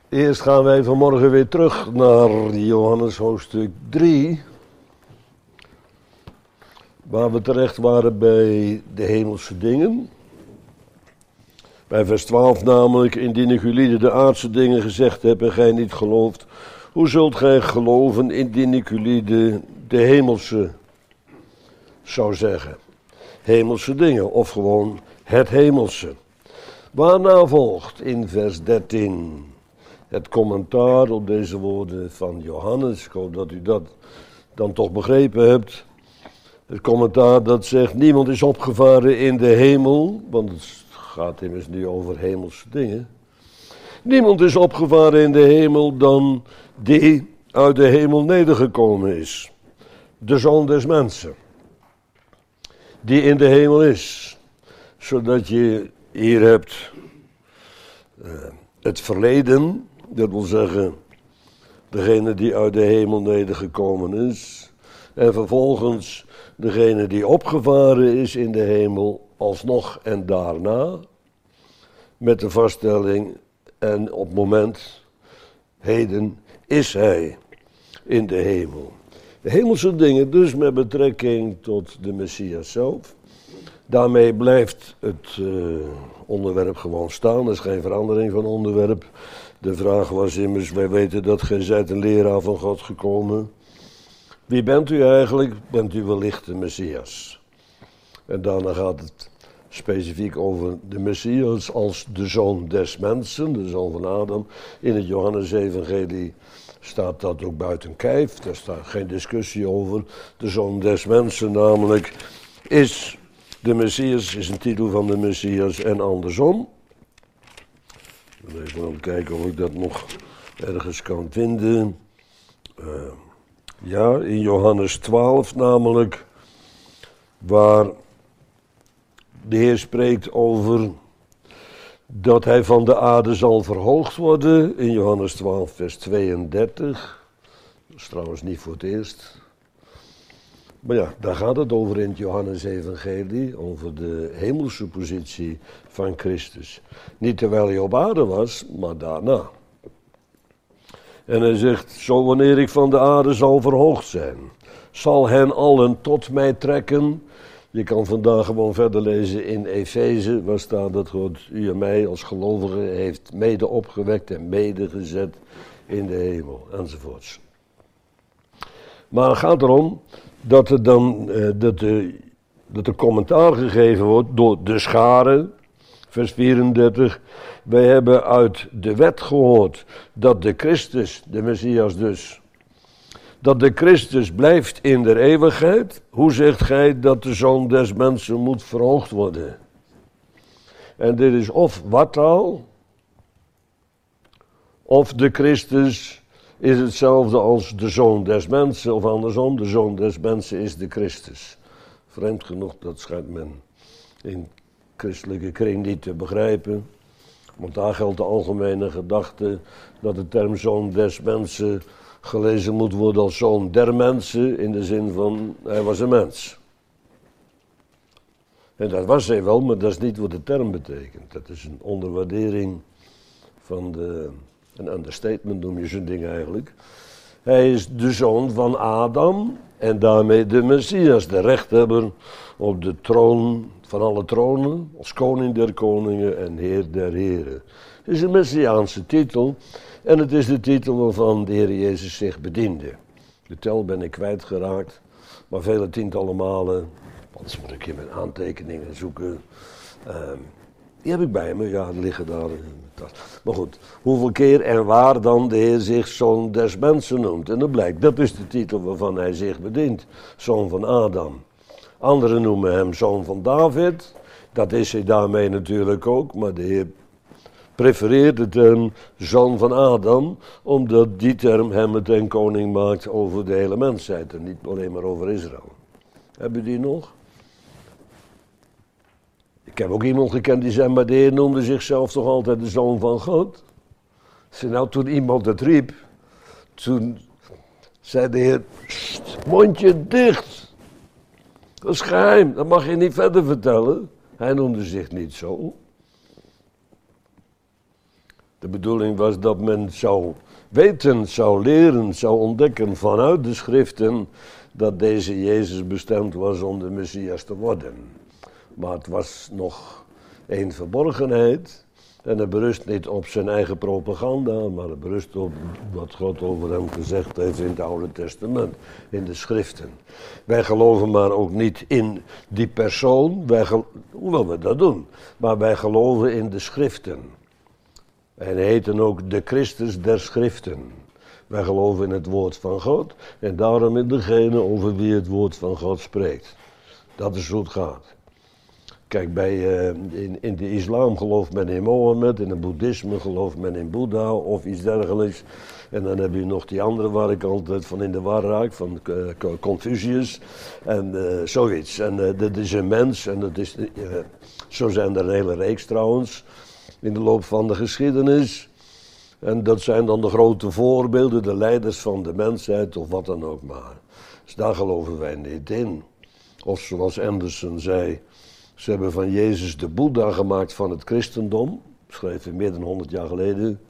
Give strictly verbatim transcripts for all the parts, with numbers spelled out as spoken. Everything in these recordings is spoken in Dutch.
Eerst gaan wij vanmorgen weer terug naar Johannes hoofdstuk drie. Waar we terecht waren bij de hemelse dingen. Bij vers twaalf namelijk, indien ik jullie de aardse dingen gezegd heb en gij niet gelooft, hoe zult gij geloven indien ik jullie de, de hemelse zou zeggen? Hemelse dingen, of gewoon het hemelse. Waarna volgt in vers dertien het commentaar op deze woorden van Johannes. Ik hoop dat u dat dan toch begrepen hebt. Het commentaar dat zegt, niemand is opgevaren in de hemel, want het gaat immers nu over hemelse dingen. Niemand is opgevaren in de hemel dan die uit de hemel nedergekomen is. De Zoon des Mensen. Die in de hemel is. Zodat je hier hebt uh, het verleden, dat wil zeggen degene die uit de hemel nedergekomen is. En vervolgens degene die opgevaren is in de hemel, alsnog en daarna. Met de vaststelling, en op het moment, heden, is hij in de hemel. De hemelse dingen dus met betrekking tot de Messias zelf. Daarmee blijft het uh, onderwerp gewoon staan, er is geen verandering van onderwerp. De vraag was immers, wij weten dat gij zijt een leraar van God gekomen. Wie bent u eigenlijk? Bent u wellicht de Messias? En daarna gaat het specifiek over de Messias als de Zoon des Mensen, de Zoon van Adam. In het Johannes-evangelie staat dat ook buiten kijf, daar staat geen discussie over. De Zoon des Mensen namelijk is de Messias, is een titel van de Messias en andersom. Ik wil even aan kijken of ik dat nog ergens kan vinden. Uh, ja, in Johannes twaalf namelijk, waar de Heer spreekt over dat hij van de aarde zal verhoogd worden. In Johannes twaalf vers tweeëndertig. Dat is trouwens niet voor het eerst. Maar ja, daar gaat het over in het Johannes-evangelie, over de hemelse positie van Christus. Niet terwijl hij op aarde was, maar daarna. En hij zegt, zo wanneer ik van de aarde zal verhoogd zijn, zal hen allen tot mij trekken. Je kan vandaag gewoon verder lezen in Efeze, waar staat dat God u en mij als gelovigen heeft mede opgewekt en mede gezet in de hemel, enzovoorts. Maar het gaat erom dat er dan uh, dat de, dat er commentaar gegeven wordt door de schare, vers vierendertig. Wij hebben uit de wet gehoord dat de Christus, de Messias dus, dat de Christus blijft in der eeuwigheid. Hoe zegt gij dat de Zoon des Mensen moet verhoogd worden? En dit is of wartaal, of de Christus is hetzelfde als de Zoon des Mensen, of andersom, de Zoon des Mensen is de Christus. Vreemd genoeg, dat schijnt men in christelijke kring niet te begrijpen. Want daar geldt de algemene gedachte dat de term Zoon des Mensen gelezen moet worden als Zoon der Mensen, in de zin van, hij was een mens. En dat was hij wel, maar dat is niet wat de term betekent. Dat is een onderwaardering van de, een understatement noem je zo'n ding eigenlijk. Hij is de zoon van Adam en daarmee de Messias, de rechthebber op de troon van alle tronen, als koning der koningen en heer der heren. Het is een Messiaanse titel en het is de titel waarvan de Heer Jezus zich bediende. De tel ben ik kwijtgeraakt, maar vele tientallen malen, anders moet ik hier mijn aantekeningen zoeken. Uh, die heb ik bij me, ja, die liggen daar in mijn tas. Maar goed, hoeveel keer en waar dan de Heer zich Zoon des Mensen noemt. En dat blijkt, dat is de titel waarvan hij zich bedient, Zoon van Adam. Anderen noemen hem Zoon van David, dat is hij daarmee natuurlijk ook, maar de Heer prefereert de term Zoon van Adam, omdat die term hem meteen koning maakt over de hele mensheid en niet alleen maar over Israël. Hebben die nog? Ik heb ook iemand gekend die zei, maar de Heer noemde zichzelf toch altijd de Zoon van God? Zei, nou, toen iemand het riep, toen zei de Heer, mondje dicht. Dat is geheim, dat mag je niet verder vertellen. Hij noemde zich niet zo. De bedoeling was dat men zou weten, zou leren, zou ontdekken vanuit de schriften dat deze Jezus bestemd was om de Messias te worden. Maar het was nog een verborgenheid en het berust niet op zijn eigen propaganda, maar het berust op wat God over hem gezegd heeft in het Oude Testament, in de schriften. Wij geloven maar ook niet in die persoon, wij gel- hoewel we dat doen, maar wij geloven in de schriften. En heten ook de Christus der schriften. Wij geloven in het woord van God en daarom in degene over wie het woord van God spreekt. Dat is hoe het gaat. Kijk, bij, uh, in, in de islam gelooft men in Mohammed, in het boeddhisme gelooft men in Boeddha of iets dergelijks. En dan heb je nog die andere waar ik altijd van in de war raak, van uh, Confucius en uh, zoiets. En uh, dat is een mens en dat is, uh, zo zijn er een hele reeks trouwens in de loop van de geschiedenis. En dat zijn dan de grote voorbeelden, de leiders van de mensheid of wat dan ook maar. Dus daar geloven wij niet in. Of zoals Anderson zei, ze hebben van Jezus de Boeddha gemaakt van het christendom. Schreef hij meer dan honderd jaar geleden.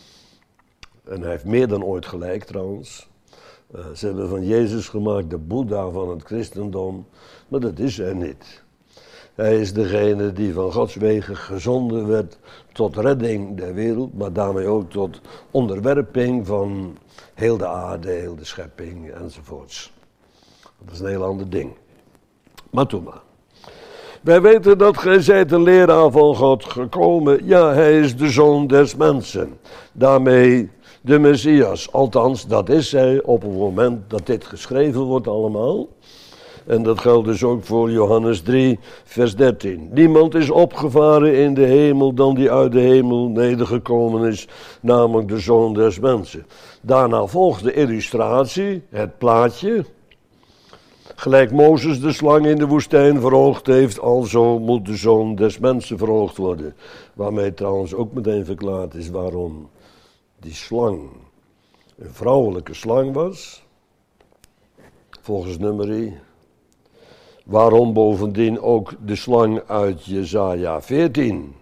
En hij heeft meer dan ooit gelijk trouwens. Uh, ze hebben van Jezus gemaakt de Boeddha van het christendom. Maar dat is hij niet. Hij is degene die van Gods wegen gezonden werd tot redding der wereld, maar daarmee ook tot onderwerping van heel de aarde, heel de schepping enzovoorts. Dat is een heel ander ding. Maar toen maar. Wij weten dat gij zijt een leraar van God gekomen. Ja, hij is de zoon des mensen. Daarmee de Messias. Althans, dat is hij op het moment dat dit geschreven wordt allemaal. En dat geldt dus ook voor Johannes drie, vers dertien. Niemand is opgevaren in de hemel dan die uit de hemel nedergekomen is, namelijk de Zoon des Mensen. Daarna volgt de illustratie, het plaatje. Gelijk Mozes de slang in de woestijn verhoogd heeft, alzo moet de Zoon des Mensen verhoogd worden. Waarmee trouwens ook meteen verklaard is waarom die slang een vrouwelijke slang was, volgens Numeri. Waarom bovendien ook de slang uit Jesaja veertien,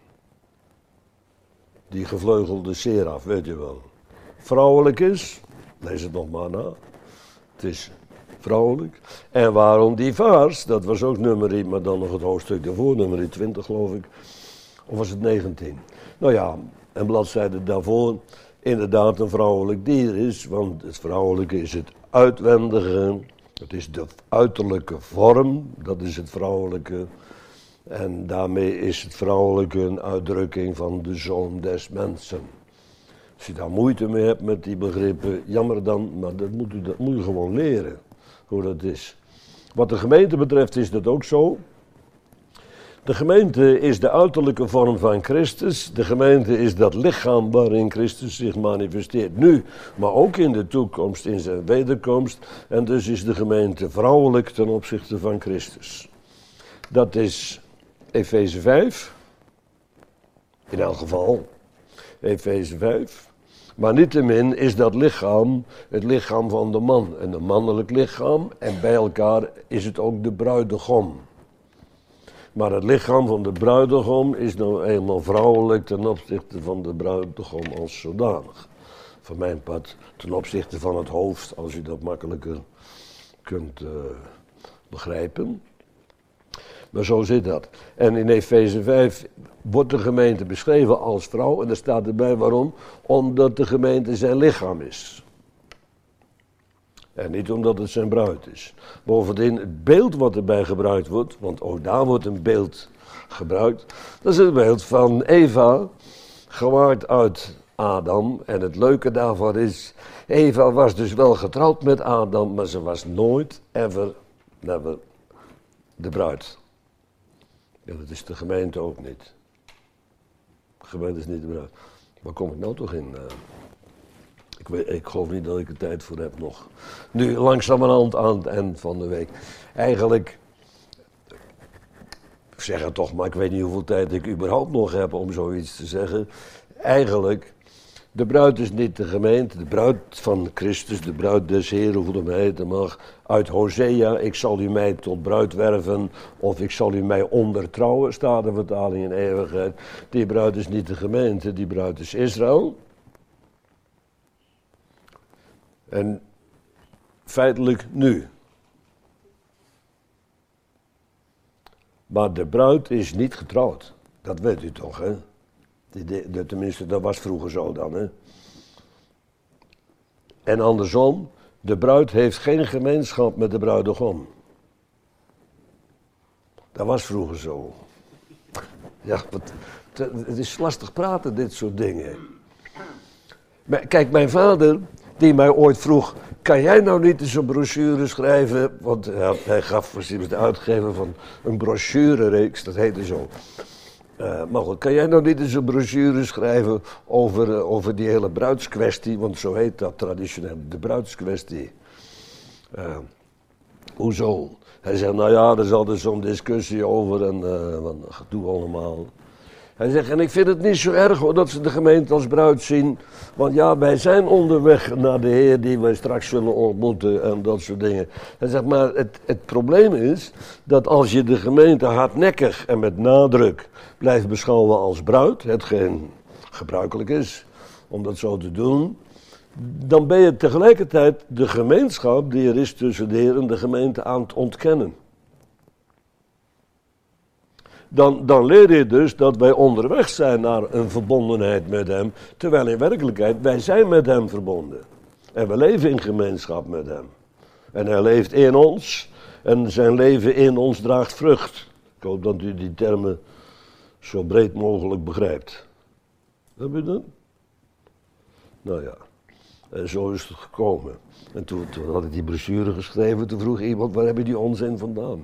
die gevleugelde seraf, weet je wel, vrouwelijk is, lees het nog maar na, het is vrouwelijk. En waarom die vaars, dat was ook Numeri, maar dan nog het hoofdstuk daarvoor, Numeri twintig geloof ik, of was het negentien? Nou ja, een bladzijde daarvoor inderdaad een vrouwelijk dier is, want het vrouwelijke is het uitwendige. Het is de uiterlijke vorm, dat is het vrouwelijke. En daarmee is het vrouwelijke een uitdrukking van de zoon des mensen. Als je daar moeite mee hebt met die begrippen, jammer dan, maar dat moet, u, dat moet je gewoon leren, hoe dat is. Wat de gemeente betreft is dat ook zo. De gemeente is de uiterlijke vorm van Christus. De gemeente is dat lichaam waarin Christus zich manifesteert. Nu, maar ook in de toekomst, in zijn wederkomst. En dus is de gemeente vrouwelijk ten opzichte van Christus. Dat is Efeze vijf. In elk geval, Efeze vijf. Maar niettemin is dat lichaam het lichaam van de man. En een mannelijk lichaam. En bij elkaar is het ook de bruidegom. Maar het lichaam van de bruidegom is nou eenmaal vrouwelijk ten opzichte van de bruidegom als zodanig. Van mijn part ten opzichte van het hoofd, als u dat makkelijker kunt uh, begrijpen. Maar zo zit dat. En in Efeze vijf wordt de gemeente beschreven als vrouw. En er staat erbij waarom? Omdat de gemeente zijn lichaam is. En niet omdat het zijn bruid is. Bovendien, het beeld wat erbij gebruikt wordt, want ook daar wordt een beeld gebruikt. Dat is het beeld van Eva, gemaakt uit Adam. En het leuke daarvan is, Eva was dus wel getrouwd met Adam, maar ze was nooit, ever, never de bruid. Ja, dat is de gemeente ook niet. De gemeente is niet de bruid. Waar kom ik nou toch in? Uh, Ik, weet, ik geloof niet dat ik er tijd voor heb nog. Nu, langzamerhand aan het eind van de week. Eigenlijk, ik zeg het toch, maar ik weet niet hoeveel tijd ik überhaupt nog heb om zoiets te zeggen. Eigenlijk De bruid is niet de gemeente, de bruid van Christus, de bruid des Heeren, hoe hem heten mag. Uit Hosea, ik zal u mij tot bruid werven, of ik zal u mij ondertrouwen, staat de vertaling in eeuwigheid. Die bruid is niet de gemeente, die bruid is Israël. En feitelijk nu. Maar de bruid is niet getrouwd. Dat weet u toch, hè? Die, de, de, tenminste, dat was vroeger zo dan, hè? En andersom, de bruid heeft geen gemeenschap met de bruidegom. Dat was vroeger zo. Ja, wat, het is lastig praten, dit soort dingen. Maar, kijk, mijn vader, die mij ooit vroeg, kan jij nou niet eens een brochure schrijven? Want ja, hij gaf, was de uitgever van een brochurereeks, dat heette zo. Uh, maar goed, kan jij nou niet eens een brochure schrijven over, uh, over die hele bruidskwestie? Want zo heet dat traditioneel, de bruidskwestie. Uh, hoezo? Hij zegt, nou ja, er is altijd zo'n discussie over en uh, wat gedoe allemaal. Hij zegt, en ik vind het niet zo erg hoor, dat ze de gemeente als bruid zien. Want ja, wij zijn onderweg naar de Heer die wij straks zullen ontmoeten en dat soort dingen. Hij zegt, maar het, het probleem is dat als je de gemeente hardnekkig en met nadruk blijft beschouwen als bruid, hetgeen gebruikelijk is om dat zo te doen, dan ben je tegelijkertijd de gemeenschap die er is tussen de Heer en de gemeente aan het ontkennen. Dan, dan leer je dus dat wij onderweg zijn naar een verbondenheid met hem, terwijl in werkelijkheid wij zijn met hem verbonden. En we leven in gemeenschap met hem. En hij leeft in ons en zijn leven in ons draagt vrucht. Ik hoop dat u die termen zo breed mogelijk begrijpt. Heb je dat? Nou ja, en zo is het gekomen. En toen, toen had ik die brochure geschreven, toen vroeg iemand, waar heb je die onzin vandaan?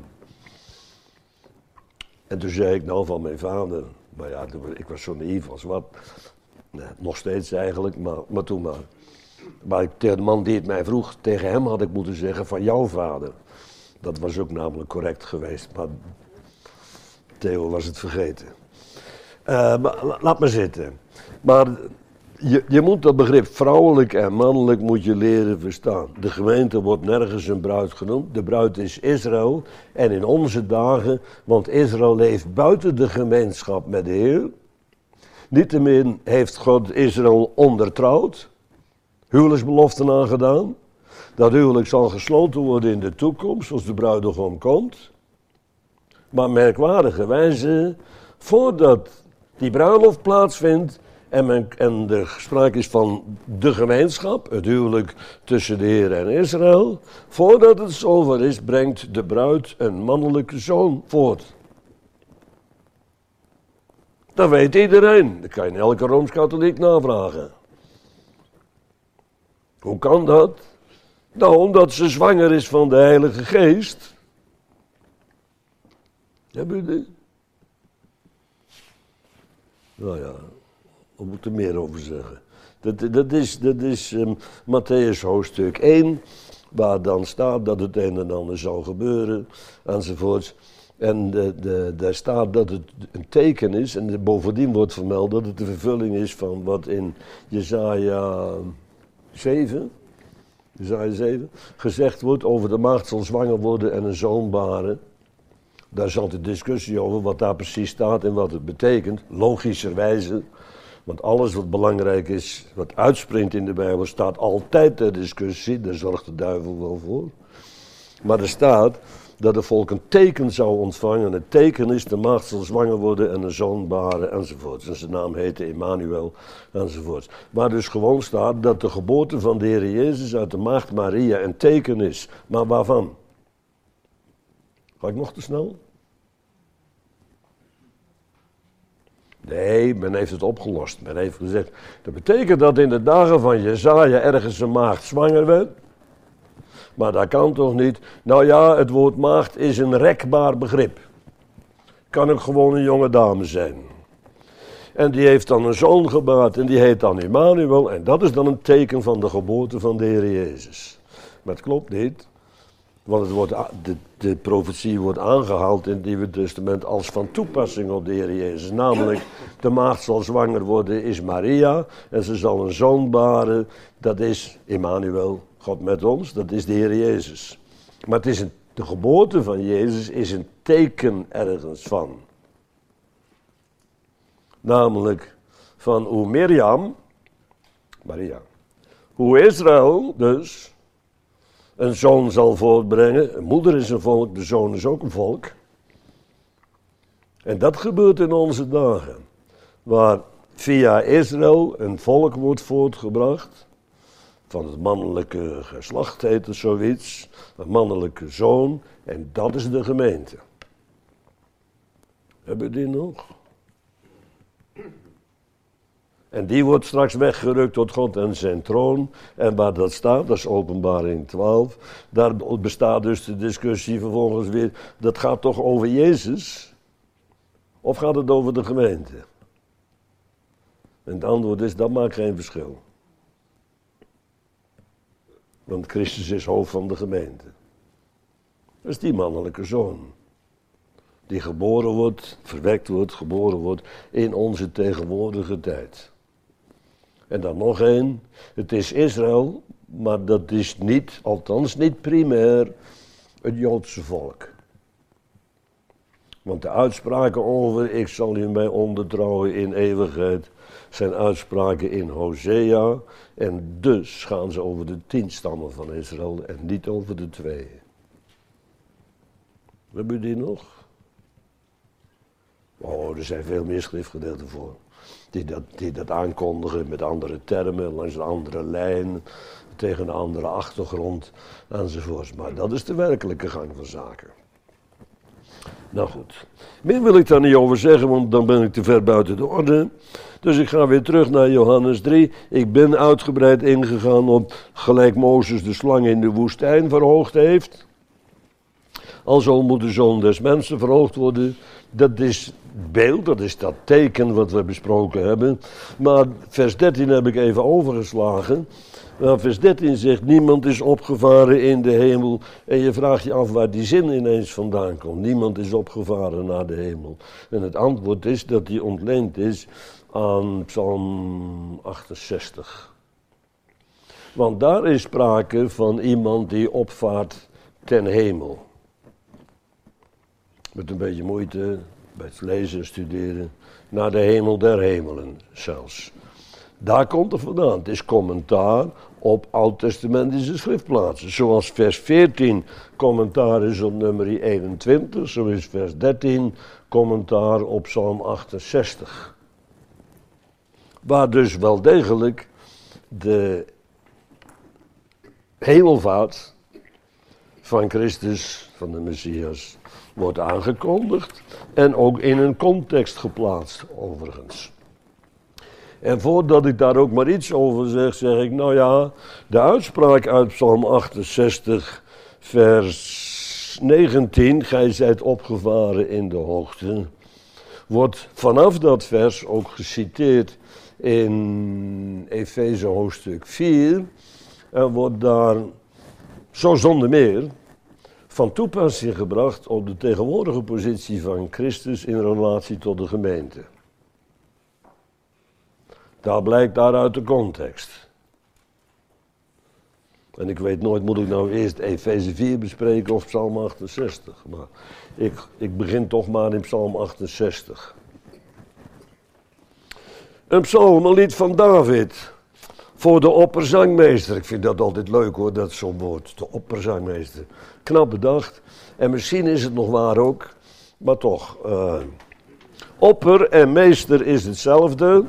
En toen zei ik, nou van mijn vader, maar ja, ik was zo naïef als wat. Nee, nog steeds eigenlijk, maar, maar toen maar. Maar ik, tegen de man die het mij vroeg, tegen hem had ik moeten zeggen van jouw vader. Dat was ook namelijk correct geweest, maar Theo was het vergeten. Uh, maar, laat maar zitten. Maar je, je moet dat begrip vrouwelijk en mannelijk moet je leren verstaan. De gemeente wordt nergens een bruid genoemd. De bruid is Israël. En in onze dagen, want Israël leeft buiten de gemeenschap met de Heer. Niettemin heeft God Israël ondertrouwd. Huwelijksbeloften aangedaan. Dat huwelijk zal gesloten worden in de toekomst, als de bruidegom komt. Maar merkwaardigerwijze, voordat die bruiloft plaatsvindt en, men, en er sprake is van de gemeenschap, het huwelijk tussen de Heer en Israël, voordat het zover is, brengt de bruid een mannelijke zoon voort. Dat weet iedereen. Dat kan je in elke Rooms-Katholiek navragen. Hoe kan dat? Nou, omdat ze zwanger is van de Heilige Geest. Hebben jullie dit? Nou ja, we moeten er meer over zeggen. Dat, dat is, dat is um, Mattheüs hoofdstuk één, waar dan staat dat het een en ander zal gebeuren, enzovoorts. En de, de, daar staat dat het een teken is, en de, bovendien wordt vermeld dat het de vervulling is van wat in Jesaja zeven, Jesaja zeven gezegd wordt over de maagd zal zwanger worden en een zoon baren. Daar is altijd discussie over wat daar precies staat en wat het betekent, logischerwijze. Want alles wat belangrijk is, wat uitspringt in de Bijbel, staat altijd ter discussie. Daar zorgt de duivel wel voor. Maar er staat dat het volk een teken zou ontvangen. Het teken is, de maagd zal zwanger worden en een zoon baren, enzovoort. En zijn naam heette Emmanuel, enzovoort. Maar dus gewoon staat dat de geboorte van de Heer Jezus uit de maagd Maria een teken is. Maar waarvan? Ga ik nog te snel? Nee, men heeft het opgelost. Men heeft gezegd, dat betekent dat in de dagen van Jesaja ergens een maagd zwanger werd. Maar dat kan toch niet? Nou ja, het woord maagd is een rekbaar begrip. Kan ook gewoon een jonge dame zijn. En die heeft dan een zoon gebaard en die heet dan Emmanuel. En dat is dan een teken van de geboorte van de Heer Jezus. Maar het klopt niet. Want het wordt, de, de profetie wordt aangehaald in het Nieuwe Testament als van toepassing op de Heer Jezus. Namelijk, de maagd zal zwanger worden, is Maria. En ze zal een zoon baren. Dat is Emmanuel, God met ons. Dat is de Heer Jezus. Maar het is een, de geboorte van Jezus is een teken ergens van. Namelijk van hoe Mirjam, Maria, hoe Israël dus een zoon zal voortbrengen. Een moeder is een volk, de zoon is ook een volk. En dat gebeurt in onze dagen. Waar via Israël een volk wordt voortgebracht. Van het mannelijke geslacht heet het zoiets. Een mannelijke zoon. En dat is de gemeente. Hebben we die nog? En die wordt straks weggerukt tot God en zijn troon. En waar dat staat, dat is Openbaring twaalf. Daar bestaat dus de discussie vervolgens weer. Dat gaat toch over Jezus? Of gaat het over de gemeente? En het antwoord is, dat maakt geen verschil. Want Christus is hoofd van de gemeente. Dat is die mannelijke zoon. Die geboren wordt, verwekt wordt, geboren wordt in onze tegenwoordige tijd. En dan nog één. Het is Israël, maar dat is niet, althans niet primair, het Joodse volk. Want de uitspraken over, ik zal u mij ondertrouwen in eeuwigheid, zijn uitspraken in Hosea. En dus gaan ze over de tien stammen van Israël en niet over de twee. Hebben we die nog? Oh, er zijn veel meer schriftgedeelten voor. Die dat, die dat aankondigen met andere termen, langs een andere lijn, tegen een andere achtergrond, enzovoorts. Maar dat is de werkelijke gang van zaken. Nou goed, meer wil ik daar niet over zeggen, want dan ben ik te ver buiten de orde. Dus ik ga weer terug naar Johannes drie. Ik ben uitgebreid ingegaan op gelijk Mozes de slang in de woestijn verhoogd heeft. Alzo moet de zoon des mensen verhoogd worden. Dat is het beeld, dat is dat teken wat we besproken hebben. Maar vers dertien heb ik even overgeslagen. Nou, vers dertien zegt, niemand is opgevaren in de hemel. En je vraagt je af waar die zin ineens vandaan komt. Niemand is opgevaren naar de hemel. En het antwoord is dat die ontleend is aan Psalm achtenzestig. Want daar is sprake van iemand die opvaart ten hemel. Met een beetje moeite bij het lezen en studeren. Naar de hemel der hemelen zelfs. Daar komt het vandaan. Het is commentaar op oud-testamentische schriftplaatsen. Zoals vers veertien commentaar is op nummer eenentwintig. Zo is vers dertien commentaar op Psalm achtenzestig. Waar dus wel degelijk de hemelvaart van Christus, van de Messias, wordt aangekondigd. En ook in een context geplaatst, overigens. En voordat ik daar ook maar iets over zeg, zeg ik, nou ja, de uitspraak uit Psalm achtenzestig, vers negentien, gij zijt opgevaren in de hoogte, wordt vanaf dat vers ook geciteerd in Efeze hoofdstuk vier, en wordt daar, zo zonder meer, van toepassing gebracht op de tegenwoordige positie van Christus in relatie tot de gemeente. Dat blijkt daaruit de context. En ik weet nooit, moet ik nou eerst Efeze vier bespreken of Psalm achtenzestig? Maar ik, ik begin toch maar in Psalm achtenzestig. Een psalm, een lied van David. Voor de opperzangmeester. Ik vind dat altijd leuk hoor, dat zo'n woord. De opperzangmeester. Knap bedacht. En misschien is het nog waar ook. Maar toch. Uh, opper en meester is hetzelfde.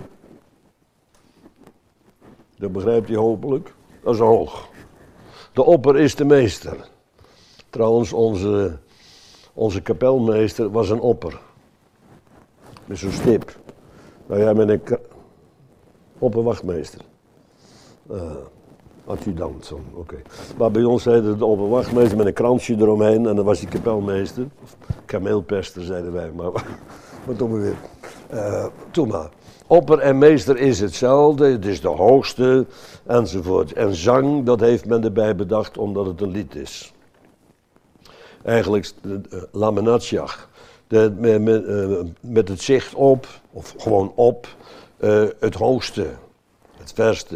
Dat begrijpt u hopelijk. Dat is hoog. De opper is de meester. Trouwens, onze, onze kapelmeester was een opper. Met zo'n stip. Nou ja, met een ka- opperwachtmeester. Uh, adjudant, oké. Okay. Maar bij ons heette het de opperwachtmeester met een kransje eromheen. En dan was hij kapelmeester. Of kameelpester, zeiden wij. Maar wat doen we weer? Uh, Doe maar. Opper en meester is hetzelfde, het is de hoogste, enzovoort. En zang, dat heeft men erbij bedacht omdat het een lied is. eigenlijk uh, Lamanatiach. De, met, met, uh, met het zicht op, of gewoon op, uh, het hoogste, het verste.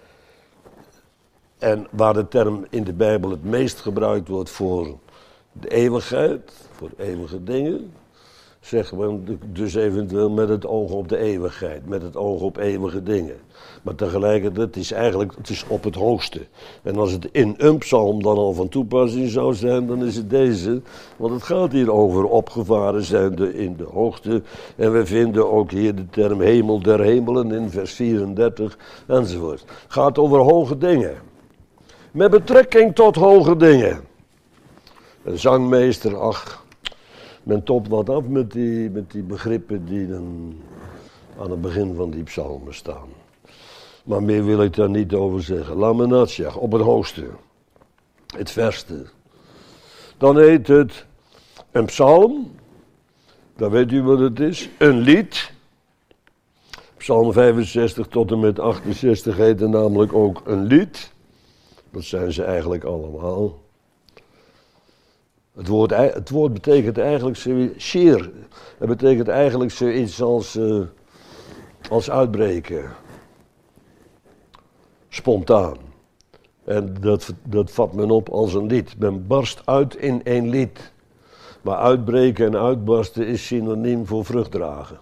En waar de term in de Bijbel het meest gebruikt wordt voor de eeuwigheid, voor eeuwige dingen, zeggen we dus eventueel met het oog op de eeuwigheid, met het oog op eeuwige dingen. Maar tegelijkertijd, het is eigenlijk, het is op het hoogste. En als het in een psalm dan al van toepassing zou zijn, dan is het deze. Want het gaat hier over opgevaren zijnde in de hoogte. En we vinden ook hier de term hemel der hemelen in vers vierendertig enzovoort. Het gaat over hoge dingen. Met betrekking tot hoge dingen. Een zangmeester, ach, men topt wat af met die, met die begrippen die dan aan het begin van die psalmen staan. Maar meer wil ik daar niet over zeggen. Lamanatiach, op het hoogste. Het verste. Dan heet het een psalm. Dan weet u wat het is. Een lied. Psalm vijfenzestig tot en met achtenzestig heet er namelijk ook een lied. Dat zijn ze eigenlijk allemaal. Het woord, het woord betekent eigenlijk zoiets, shir. Het betekent eigenlijk zoiets als, uh, als uitbreken. Spontaan. En dat, dat vat men op als een lied. Men barst uit in één lied. Maar uitbreken en uitbarsten is synoniem voor vrucht dragen.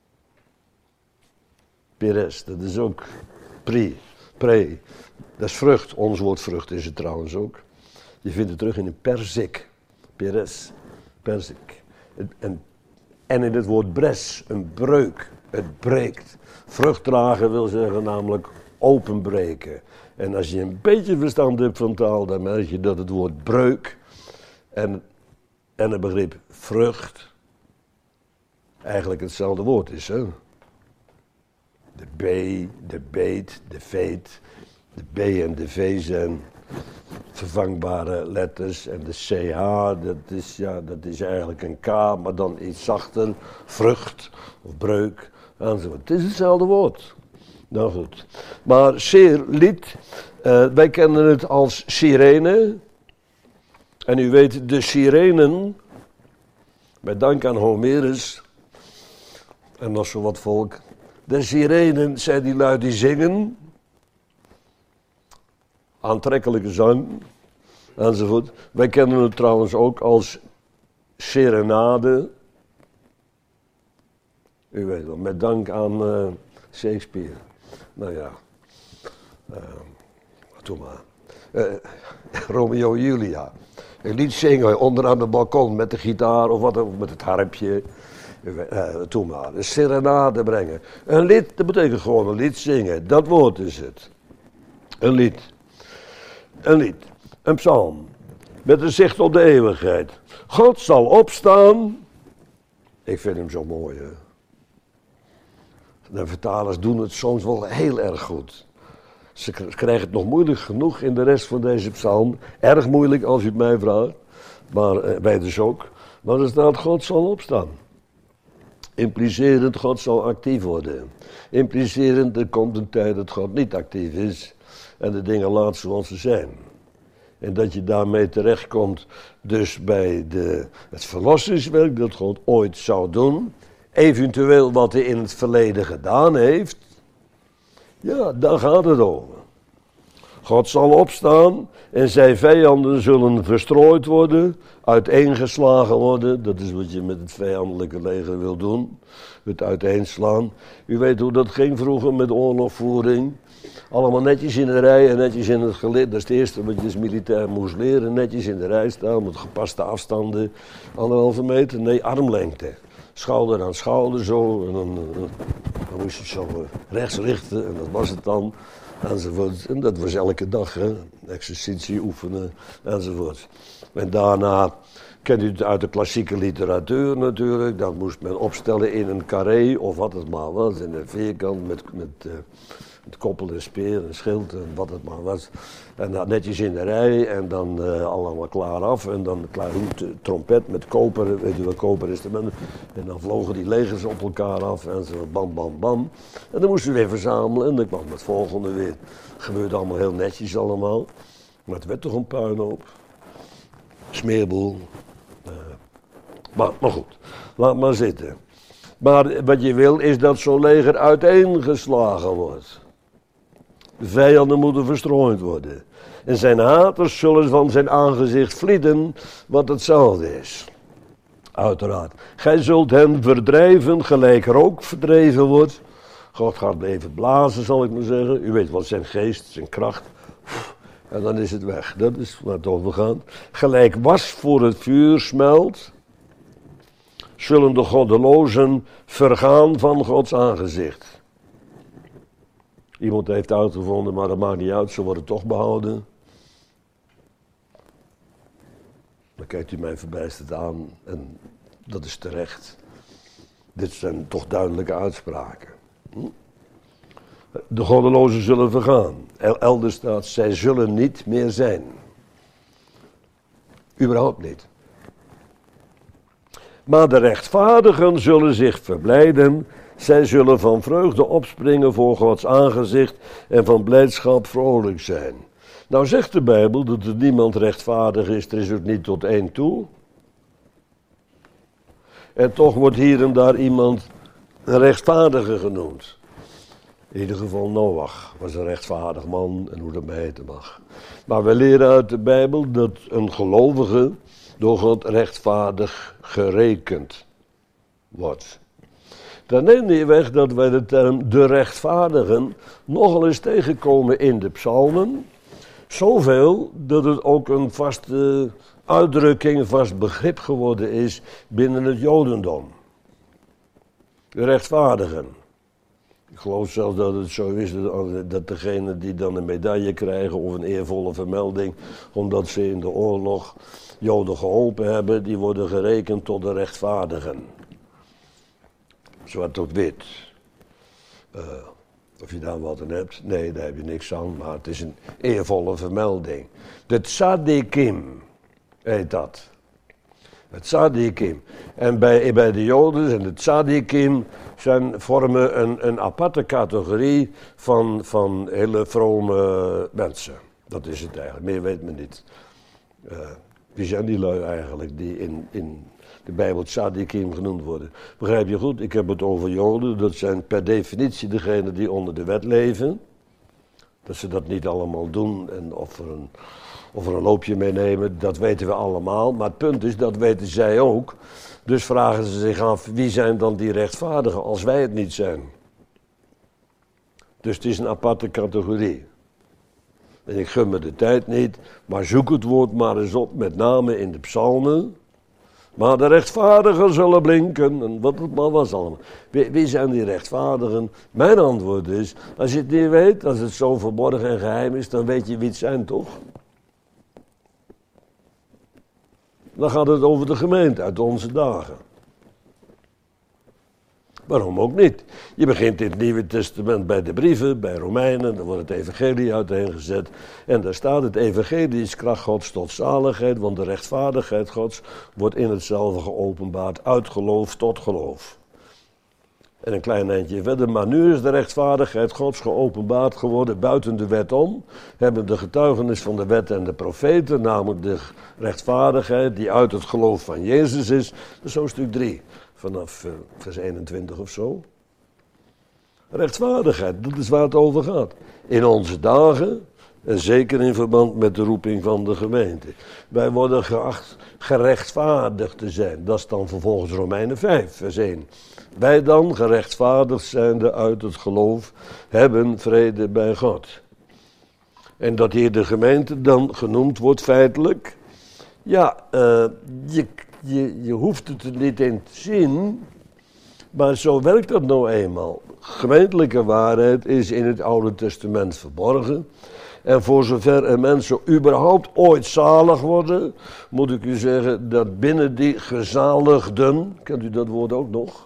Peres, dat is ook pre, pre. Dat is vrucht. Ons woord vrucht is het trouwens ook. Je vindt het terug in een perzik. Peres, perzik. En, en in het woord bres, een breuk. Het breekt. Vrucht dragen wil zeggen namelijk openbreken. En als je een beetje verstand hebt van taal, dan merk je dat het woord breuk en, en het begrip vrucht eigenlijk hetzelfde woord is. Hè? De B, de beet, de veet, de B en de V zijn vervangbare letters. En de C H, dat is, ja, dat is eigenlijk een K, maar dan iets zachter. Vrucht of breuk enzovoort. Het is hetzelfde woord. Nou goed. Maar zeer lied, uh, wij kennen het als sirene. En u weet, de sirenen, met dank aan Homerus en nog zo wat volk. De sirenen zijn die lui die zingen. Aantrekkelijke zang, enzovoort. Wij kennen het trouwens ook als serenade. U weet wel, met dank aan uh, Shakespeare. Nou ja, uh, doe maar. Uh, Romeo en Julia. Een lied zingen onderaan de balkon met de gitaar of wat, of met het harpje. Uh, doe maar. Een serenade brengen. Een lied, dat betekent gewoon een lied zingen. Dat woord is het. Een lied. Een lied. Een psalm. Met een zicht op de eeuwigheid. God zal opstaan. Ik vind hem zo mooi, hè. De vertalers doen het soms wel heel erg goed. Ze krijgen het nog moeilijk genoeg in de rest van deze psalm. Erg moeilijk als u het mij vraagt. Maar eh, wij dus ook. Maar er staat God zal opstaan. Implicerend God zal actief worden. Implicerend er komt een tijd dat God niet actief is. En de dingen laat zoals ze zijn. En dat je daarmee terechtkomt dus bij de, het verlossingswerk dat God ooit zou doen. Eventueel wat hij in het verleden gedaan heeft. Ja, daar gaat het over. God zal opstaan en zijn vijanden zullen verstrooid worden, uiteengeslagen worden. Dat is wat je met het vijandelijke leger wil doen, het uiteenslaan. U weet hoe dat ging vroeger met oorlogvoering. Allemaal netjes in de rij en netjes in het gelid. Dat is het eerste wat je als militair moest leren. Netjes in de rij staan met gepaste afstanden. Anderhalve meter, nee, armlengte. Schouder aan schouder zo. En dan, dan, dan moest je zo rechts richten en dat was het dan. Enzovoort. En dat was elke dag, hè. Exercitie oefenen enzovoort. En daarna kent u het uit de klassieke literatuur natuurlijk. Dat moest men opstellen in een carré of wat het maar was. In een vierkant met, met, uh, met koppel en speer en schild en wat het maar was. En dan netjes in de rij en dan uh, allemaal klaar af. En dan klaar trompet met koper, weet u wat koper is. En dan vlogen die legers op elkaar af en zo bam bam bam. En dan moesten we weer verzamelen en dan kwam het volgende weer. Gebeurde allemaal heel netjes allemaal. Maar het werd toch een puinhoop. Smeerboel. Maar, maar goed, laat maar zitten. Maar wat je wil is dat zo'n leger uiteengeslagen wordt. De vijanden moeten verstrooid worden. En zijn haters zullen van zijn aangezicht vlieden, wat hetzelfde is. Uiteraard. Gij zult hen verdrijven, gelijk rook verdreven wordt. God gaat even blazen, zal ik maar zeggen. U weet wat zijn geest, zijn kracht. En dan is het weg. Dat is waar het over gaat. Gelijk was voor het vuur smelt, zullen de goddelozen vergaan van Gods aangezicht. Iemand heeft uitgevonden, maar dat maakt niet uit, ze worden toch behouden. Dan kijkt u mij verbijsterd aan en dat is terecht. Dit zijn toch duidelijke uitspraken. Hm? De goddelozen zullen vergaan. Elders staat, zij zullen niet meer zijn. Überhaupt niet. Maar de rechtvaardigen zullen zich verblijden. Zij zullen van vreugde opspringen voor Gods aangezicht en van blijdschap vrolijk zijn. Nou zegt de Bijbel dat er niemand rechtvaardig is, er is ook niet tot één toe. En toch wordt hier en daar iemand een rechtvaardige genoemd. In ieder geval Noach was een rechtvaardig man en hoe dat mij heten mag. Maar we leren uit de Bijbel dat een gelovige door God rechtvaardig gerekend wordt. Dan neemt niet weg dat wij de term de rechtvaardigen nogal eens tegenkomen in de psalmen. Zoveel dat het ook een vaste uitdrukking, een vast begrip geworden is binnen het Jodendom. De rechtvaardigen. Ik geloof zelfs dat het zo is dat degenen die dan een medaille krijgen of een eervolle vermelding, omdat ze in de oorlog Joden geholpen hebben, die worden gerekend tot de rechtvaardigen. Zwart op wit. Uh, of je daar wat aan hebt? Nee, daar heb je niks aan, maar het is een eervolle vermelding. De tzadikim heet dat. Het tzadikim. En bij, bij de Joden zijn de tzadikim zijn, vormen een, een aparte categorie van, van hele vrome mensen. Dat is het eigenlijk, meer weet men niet. Uh, wie zijn die lui eigenlijk die in, in de Bijbel tzadikim genoemd worden? Begrijp je goed? Ik heb het over Joden. Dat zijn per definitie degenen die onder de wet leven. Dat ze dat niet allemaal doen en of er een... Of er een loopje meenemen, dat weten we allemaal. Maar het punt is, dat weten zij ook. Dus vragen ze zich af, wie zijn dan die rechtvaardigen als wij het niet zijn? Dus het is een aparte categorie. En ik gun me de tijd niet, maar zoek het woord maar eens op, met name in de psalmen. Maar de rechtvaardigen zullen blinken, en wat het maar was allemaal. Wie, wie zijn die rechtvaardigen? Mijn antwoord is, als je het niet weet, als het zo verborgen en geheim is, dan weet je wie het zijn, toch? Dan gaat het over de gemeente uit onze dagen. Waarom ook niet? Je begint in het Nieuwe Testament bij de brieven, bij Romeinen, dan wordt het evangelie uiteengezet. En daar staat, het evangelie is kracht Gods tot zaligheid, want de rechtvaardigheid Gods wordt in hetzelfde geopenbaard, uit geloof tot geloof. En een klein eindje verder, maar nu is de rechtvaardigheid Gods geopenbaard geworden buiten de wet om. Hebben de getuigenis van de wet en de profeten, namelijk de rechtvaardigheid die uit het geloof van Jezus is. Dat is hoofdstuk drie, vanaf uh, vers eenentwintig of zo. Rechtvaardigheid, dat is waar het over gaat. In onze dagen, en zeker in verband met de roeping van de gemeente. Wij worden geacht gerechtvaardigd te zijn. Dat is dan vervolgens Romeinen vijf, vers één. Wij dan, gerechtvaardigd zijnde uit het geloof, hebben vrede bij God. En dat hier de gemeente dan genoemd wordt feitelijk. Ja, uh, je, je, je hoeft het er niet in te zien, maar zo werkt dat nou eenmaal. Gemeentelijke waarheid is in het Oude Testament verborgen. En voor zover er mensen überhaupt ooit zalig worden, moet ik u zeggen dat binnen die gezaligden, kent u dat woord ook nog?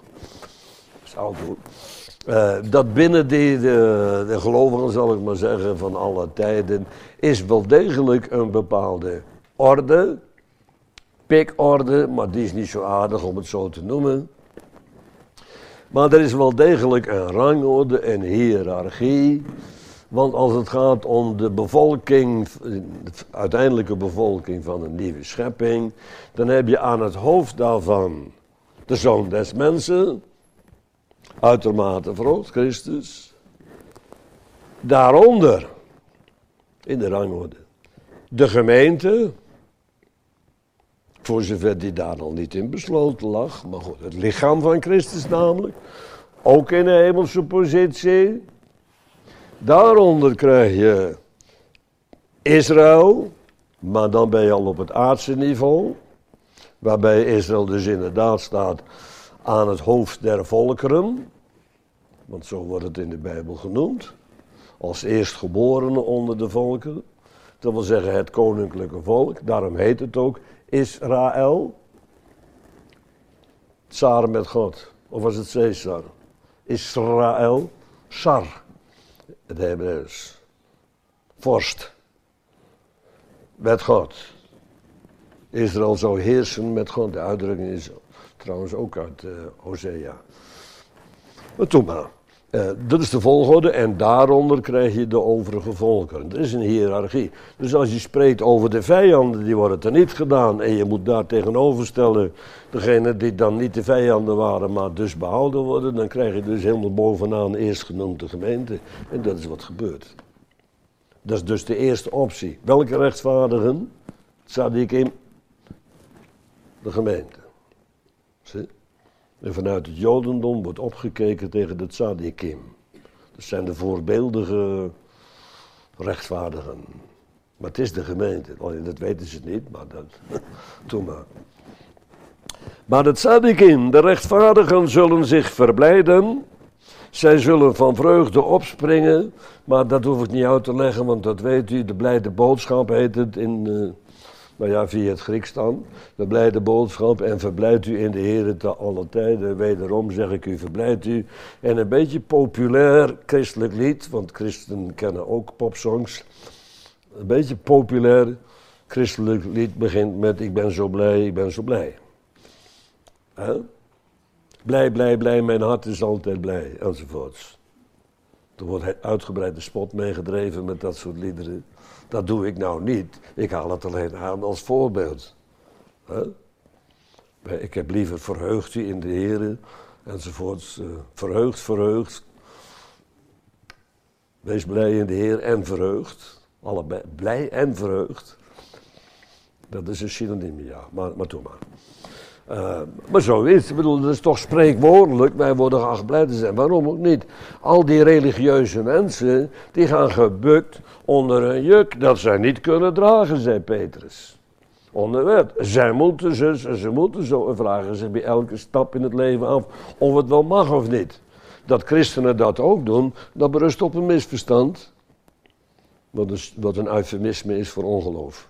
Uh, dat binnen die, de, de gelovigen, zal ik maar zeggen, van alle tijden, is wel degelijk een bepaalde orde, pikorde, maar die is niet zo aardig om het zo te noemen. Maar er is wel degelijk een rangorde en hiërarchie, Want als het gaat om de bevolking, de uiteindelijke bevolking van een nieuwe schepping, dan heb je aan het hoofd daarvan de Zoon des Mensen, uitermate verhoogd, Christus. Daaronder, in de rangorde, de gemeente, voor zover die daar al niet in besloten lag, maar goed, het lichaam van Christus namelijk, ook in een hemelse positie. Daaronder krijg je Israël, maar dan ben je al op het aardse niveau, waarbij Israël dus inderdaad staat aan het hoofd der volkeren, want zo wordt het in de Bijbel genoemd, als eerstgeborene onder de volken, dat wil zeggen het koninklijke volk, daarom heet het ook Israël, Tsar met God, of was het Caesar? Israël, Sar, het Hebreeuws, vorst, met God. Israël zou heersen met God, de uitdrukking is trouwens ook uit uh, Hosea. Maar toen maar. Uh, dat is de volgorde en daaronder krijg je de overige volkeren. Er is een hiërarchie. Dus als je spreekt over de vijanden, die worden teniet gedaan. En je moet daar tegenover stellen, degenen die dan niet de vijanden waren, maar dus behouden worden. Dan krijg je dus helemaal bovenaan eerstgenoemde gemeente. En dat is wat gebeurt. Dat is dus de eerste optie. Welke rechtvaardigen? Tzadikim, de gemeente. Zie? En vanuit het Jodendom wordt opgekeken tegen de tzadikim. Dat zijn de voorbeeldige rechtvaardigen. Maar het is de gemeente. Alleen dat weten ze niet, maar dat... Doe maar. Maar de tzadikim, de rechtvaardigen, zullen zich verblijden. Zij zullen van vreugde opspringen. Maar dat hoef ik niet uit te leggen, want dat weet u. De blijde boodschap heet het in... Uh, Nou ja, via het Grieks dan. De blijde boodschap en verblijdt u in de Heer te alle tijden. Wederom zeg ik u, verblijdt u. En een beetje populair christelijk lied, want christenen kennen ook popsongs. Een beetje populair christelijk lied begint met ik ben zo blij, ik ben zo blij. He? Blij, blij, blij, mijn hart is altijd blij, enzovoorts. Er wordt uitgebreide spot meegedreven met dat soort liederen. Dat doe ik nou niet. Ik haal het alleen aan als voorbeeld. Huh? Ik heb liever verheugd u in de Heer, enzovoorts. Uh, verheugd, verheugd. Wees blij in de Heer en verheugd. Allebei, blij en verheugd. Dat is een synoniem, ja. Maar, maar doe maar. Uh, maar zo is, ik bedoel, dat is toch spreekwoordelijk, wij worden geacht blij te zijn, waarom ook niet? Al die religieuze mensen, die gaan gebukt onder een juk dat zij niet kunnen dragen, zei Petrus. Onder wet. Zij moeten zus en ze moeten zo, en vragen zich bij elke stap in het leven af of het wel mag of niet. Dat christenen dat ook doen, dat berust op een misverstand, wat een, wat een eufemisme is voor ongeloof.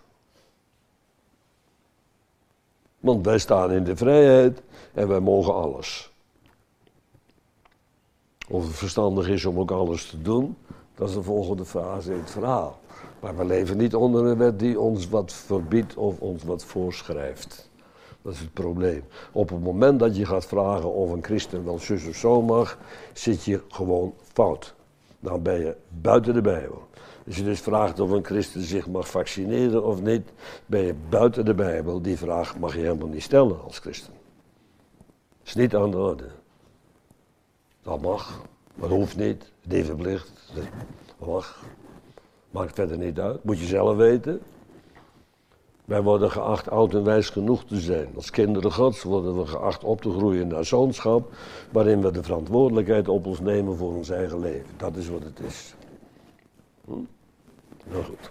Want wij staan in de vrijheid en wij mogen alles. Of het verstandig is om ook alles te doen, dat is de volgende fase in het verhaal. Maar we leven niet onder een wet die ons wat verbiedt of ons wat voorschrijft. Dat is het probleem. Op het moment dat je gaat vragen of een christen wel zus of zo mag, zit je gewoon fout. Dan ben je buiten de Bijbel. Als je dus vraagt of een christen zich mag vaccineren of niet, ben je buiten de Bijbel. Die vraag mag je helemaal niet stellen als christen. Dat is niet aan de orde. Dat mag, maar dat hoeft niet. Het is verplicht. Dat mag. Maakt verder niet uit. Moet je zelf weten. Wij worden geacht oud en wijs genoeg te zijn. Als kinderen Gods worden we geacht op te groeien naar zoonschap, waarin we de verantwoordelijkheid op ons nemen voor ons eigen leven. Dat is wat het is. Hm? Nou goed.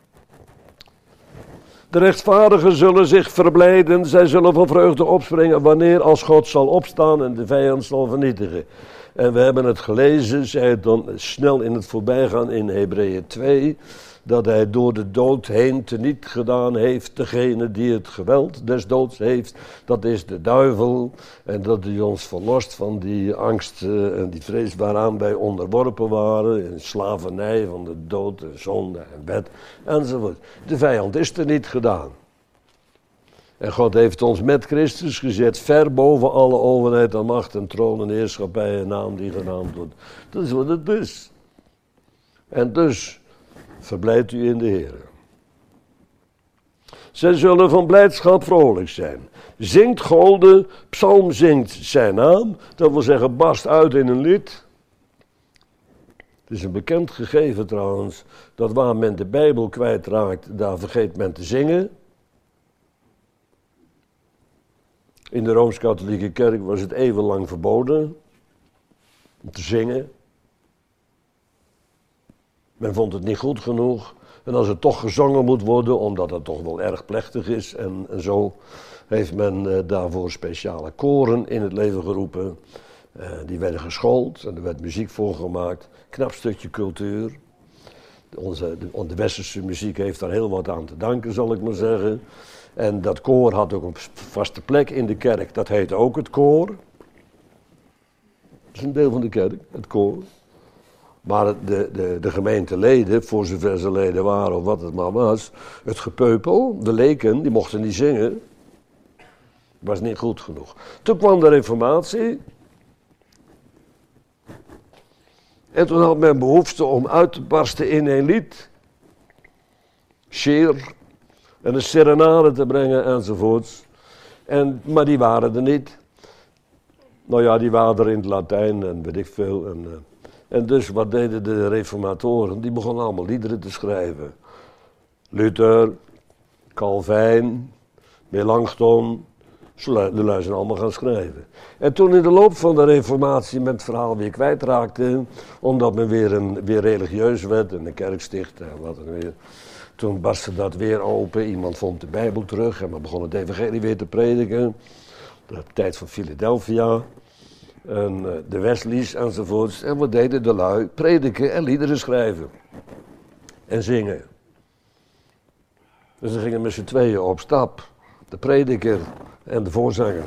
De rechtvaardigen zullen zich verblijden, zij zullen van vreugde opspringen wanneer als God zal opstaan en de vijand zal vernietigen. En we hebben het gelezen, zij het dan snel in het voorbijgaan in Hebreeën twee, dat hij door de dood heen teniet gedaan heeft degene die het geweld des doods heeft. Dat is de duivel en dat hij ons verlost van die angst uh, en die vrees waaraan wij onderworpen waren. In slavernij van de dood en zonde en wet enzovoort. De vijand is teniet gedaan. En God heeft ons met Christus gezet ver boven alle overheid en macht en troon en heerschappij en naam die genaamd wordt. Dat is wat het is. En dus verblijdt u in de Heer. Zij zullen van blijdschap vrolijk zijn. Zingt golden, psalm zingt zijn naam. Dat wil zeggen, barst uit in een lied. Het is een bekend gegeven trouwens, dat waar men de Bijbel kwijtraakt, daar vergeet men te zingen. In de Rooms-Katholieke Kerk was het eeuwenlang verboden om te zingen. Men vond het niet goed genoeg. En als het toch gezongen moet worden, omdat het toch wel erg plechtig is en, en zo, heeft men uh, daarvoor speciale koren in het leven geroepen. Uh, die werden geschoold en er werd muziek voor gemaakt. Knap stukje cultuur. Onze, de, de westerse muziek heeft daar heel wat aan te danken, zal ik maar zeggen. En dat koor had ook een vaste plek in de kerk. Dat heette ook het koor. Dat is een deel van de kerk, het koor. Maar de, de, de gemeenteleden, voor zover ze leden waren of wat het maar was, het gepeupel, de leken, die mochten niet zingen. Was niet goed genoeg. Toen kwam de Reformatie. En toen had men behoefte om uit te barsten in een lied. Scheer. En een serenade te brengen enzovoorts. En, maar die waren er niet. Nou ja, die waren er in het Latijn en weet ik veel. En, uh, en dus wat deden de reformatoren? Die begonnen allemaal liederen te schrijven. Luther, Calvijn, Melanchthon. De lui zijn allemaal gaan schrijven. En toen in de loop van de reformatie men het verhaal weer kwijtraakte, omdat men weer, een, weer religieus werd en een kerk stichtte en wat dan weer. Toen barstte dat weer open, iemand vond de Bijbel terug en men begon het evangelie weer te prediken. De tijd van Philadelphia, en de Wesleys enzovoorts. En wat deden de lui? Prediken en liederen schrijven. En zingen. Dus ze gingen met z'n tweeën op stap. De prediker en de voorzanger.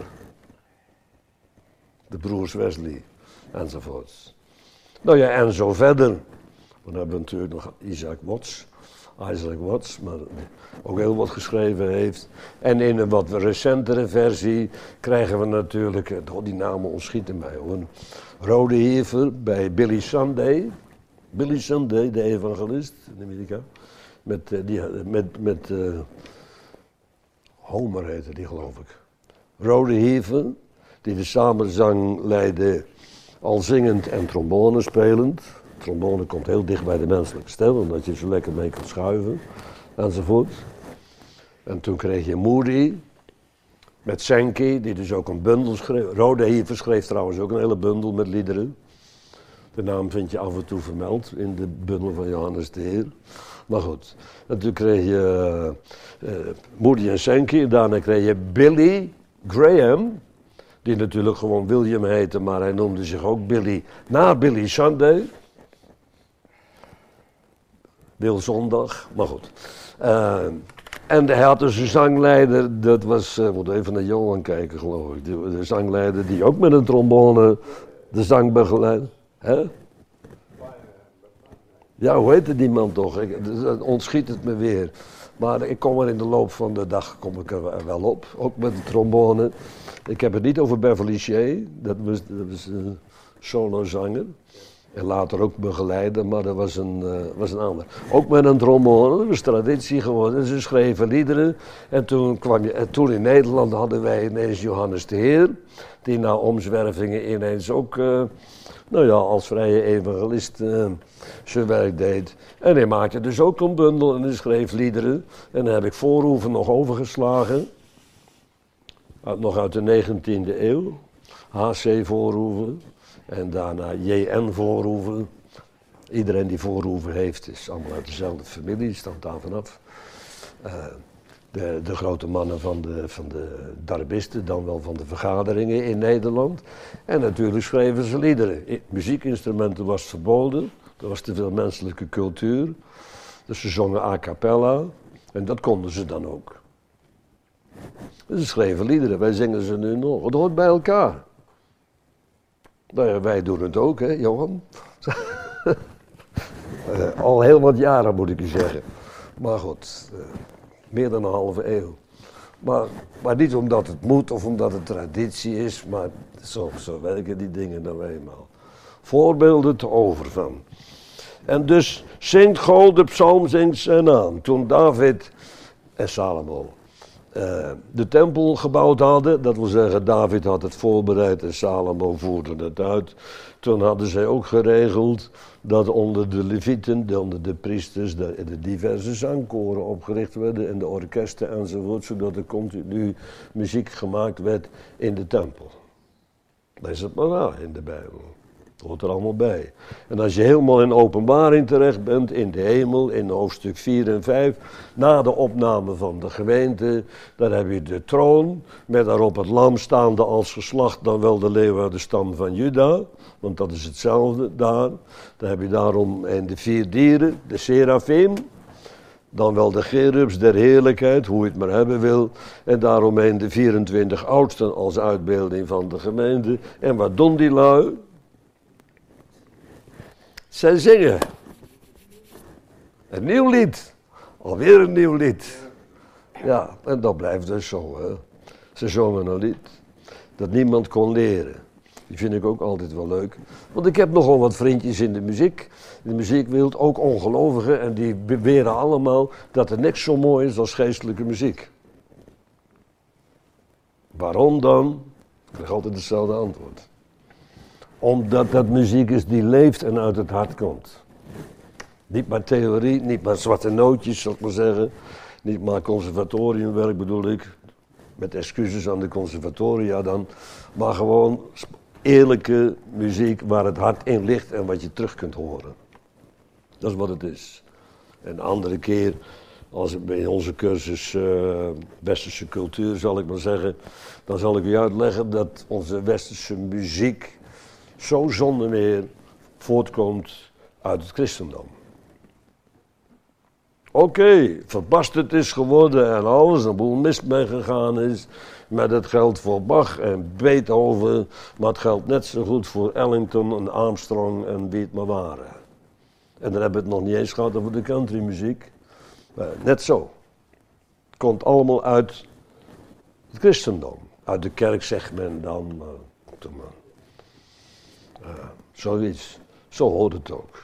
De broers Wesley enzovoorts. Nou ja, en zo verder. Dan hebben we natuurlijk nog Isaac Watts. Isaac Watts, maar ook heel wat geschreven heeft. En in een wat recentere versie krijgen we natuurlijk, oh, die namen ontschieten mij hoor. Rode Hever bij Billy Sunday. Billy Sunday, de evangelist in Amerika. Met, uh, die, met, met uh, Homer heette die geloof ik. Rode Hever, die de samenzang leidde al zingend en trombone spelend. Trombone komt heel dicht bij de menselijke stem, omdat je zo lekker mee kan schuiven, enzovoort. En toen kreeg je Moody, met Sankey, die dus ook een bundel schreef. Rode Hever schreef trouwens ook een hele bundel met liederen. De naam vind je af en toe vermeld in de bundel van Johannes de Heer. Maar goed, en toen kreeg je uh, uh, Moody en Sankey, en daarna kreeg je Billy Graham, die natuurlijk gewoon William heette, maar hij noemde zich ook Billy, na Billy Sunday. Wil zondag, maar goed. Uh, en hij had dus een zangleider, dat was, ik uh, moet even naar Johan kijken geloof ik, de, de zangleider die ook met een trombone de zang begeleidde. Hè? Ja, hoe heette die man toch? Ik, ontschiet het me weer. Maar ik kom er in de loop van de dag kom ik er wel op, ook met de trombone. Ik heb het niet over Beverly Shea, dat was, dat was een solozanger. En later ook begeleider, maar dat was een, uh, was een ander. Ook met een trombone, dat was traditie geworden. Ze schreven liederen. En toen, kwam je, en toen in Nederland hadden wij ineens Johannes de Heer. Die na omzwervingen ineens ook, uh, nou ja, als vrije evangelist uh, zijn werk deed. En hij maakte dus ook een bundel en hij schreef liederen. En dan heb ik Voorhoeven nog overgeslagen. Uit, nog uit de negentiende eeuw. H C Voorhoeven. En daarna J N Voorhoeven. Iedereen die Voorhoeven heeft is allemaal uit dezelfde familie, stamt daar vanaf. Uh, de, de grote mannen van de, van de darbisten, dan wel van de vergaderingen in Nederland. En natuurlijk schreven ze liederen. Muziekinstrumenten was verboden, er was te veel menselijke cultuur. Dus ze zongen a cappella en dat konden ze dan ook. Dus ze schreven liederen, wij zingen ze nu nog. Het hoort bij elkaar. Nou ja, wij doen het ook, hè, Johan? uh, al heel wat jaren, moet ik je zeggen. Maar goed, uh, meer dan een halve eeuw. Maar, maar niet omdat het moet of omdat het traditie is, maar zo, zo werken die dingen nou eenmaal. Voorbeelden te over van. En dus zingt God de psalm, zingt zijn naam. Toen David en Salomo uh, de tempel gebouwd hadden, dat wil zeggen David had het voorbereid en Salomo voerde het uit. Toen hadden zij ook geregeld dat onder de levieten, de, onder de priesters, de, de diverse zangkoren opgericht werden en de orkesten enzovoort, zodat er continu muziek gemaakt werd in de tempel. Lees het maar na in de Bijbel. Dat hoort er allemaal bij. En als je helemaal in openbaring terecht bent, in de hemel, in hoofdstuk vier en vijf, na de opname van de gemeente, dan heb je de troon, met daarop het lam staande als geslacht, dan wel de leeuw uit de stam van Juda, want dat is hetzelfde daar. Dan heb je daarom in de vier dieren, de serafim, dan wel de cherubs der heerlijkheid, hoe je het maar hebben wil. En daaromheen de vierentwintig oudsten als uitbeelding van de gemeente. En wat doen die lui? Zij zingen. Een nieuw lied. Alweer een nieuw lied. Ja, en dat blijft dus zo. Hè. Ze zongen een lied dat niemand kon leren. Die vind ik ook altijd wel leuk. Want ik heb nogal wat vriendjes in de muziek. In de muziekwereld, ook ongelovigen. En die beweren allemaal dat er niks zo mooi is als geestelijke muziek. Waarom dan? Ik krijg altijd hetzelfde antwoord. Omdat dat muziek is die leeft en uit het hart komt. Niet maar theorie, niet maar zwarte nootjes, zal ik maar zeggen. Niet maar conservatoriumwerk bedoel ik. Met excuses aan de conservatoria dan. Maar gewoon eerlijke muziek waar het hart in ligt en wat je terug kunt horen. Dat is wat het is. En een andere keer, als ik in onze cursus uh, westerse cultuur zal ik maar zeggen, dan zal ik u uitleggen dat onze westerse muziek zo zonder meer voortkomt uit het christendom. Oké, okay, verbasterd is geworden en alles, een boel mis mee gegaan is. Met het geldt voor Bach en Beethoven, maar het geldt net zo goed voor Ellington en Armstrong en wie het maar waren. En dan hebben we het nog niet eens gehad over de countrymuziek. Net zo. Het komt allemaal uit het christendom. Uit de kerk zegt men dan, maar, maar. Uh, zoiets. Zo hoort het ook.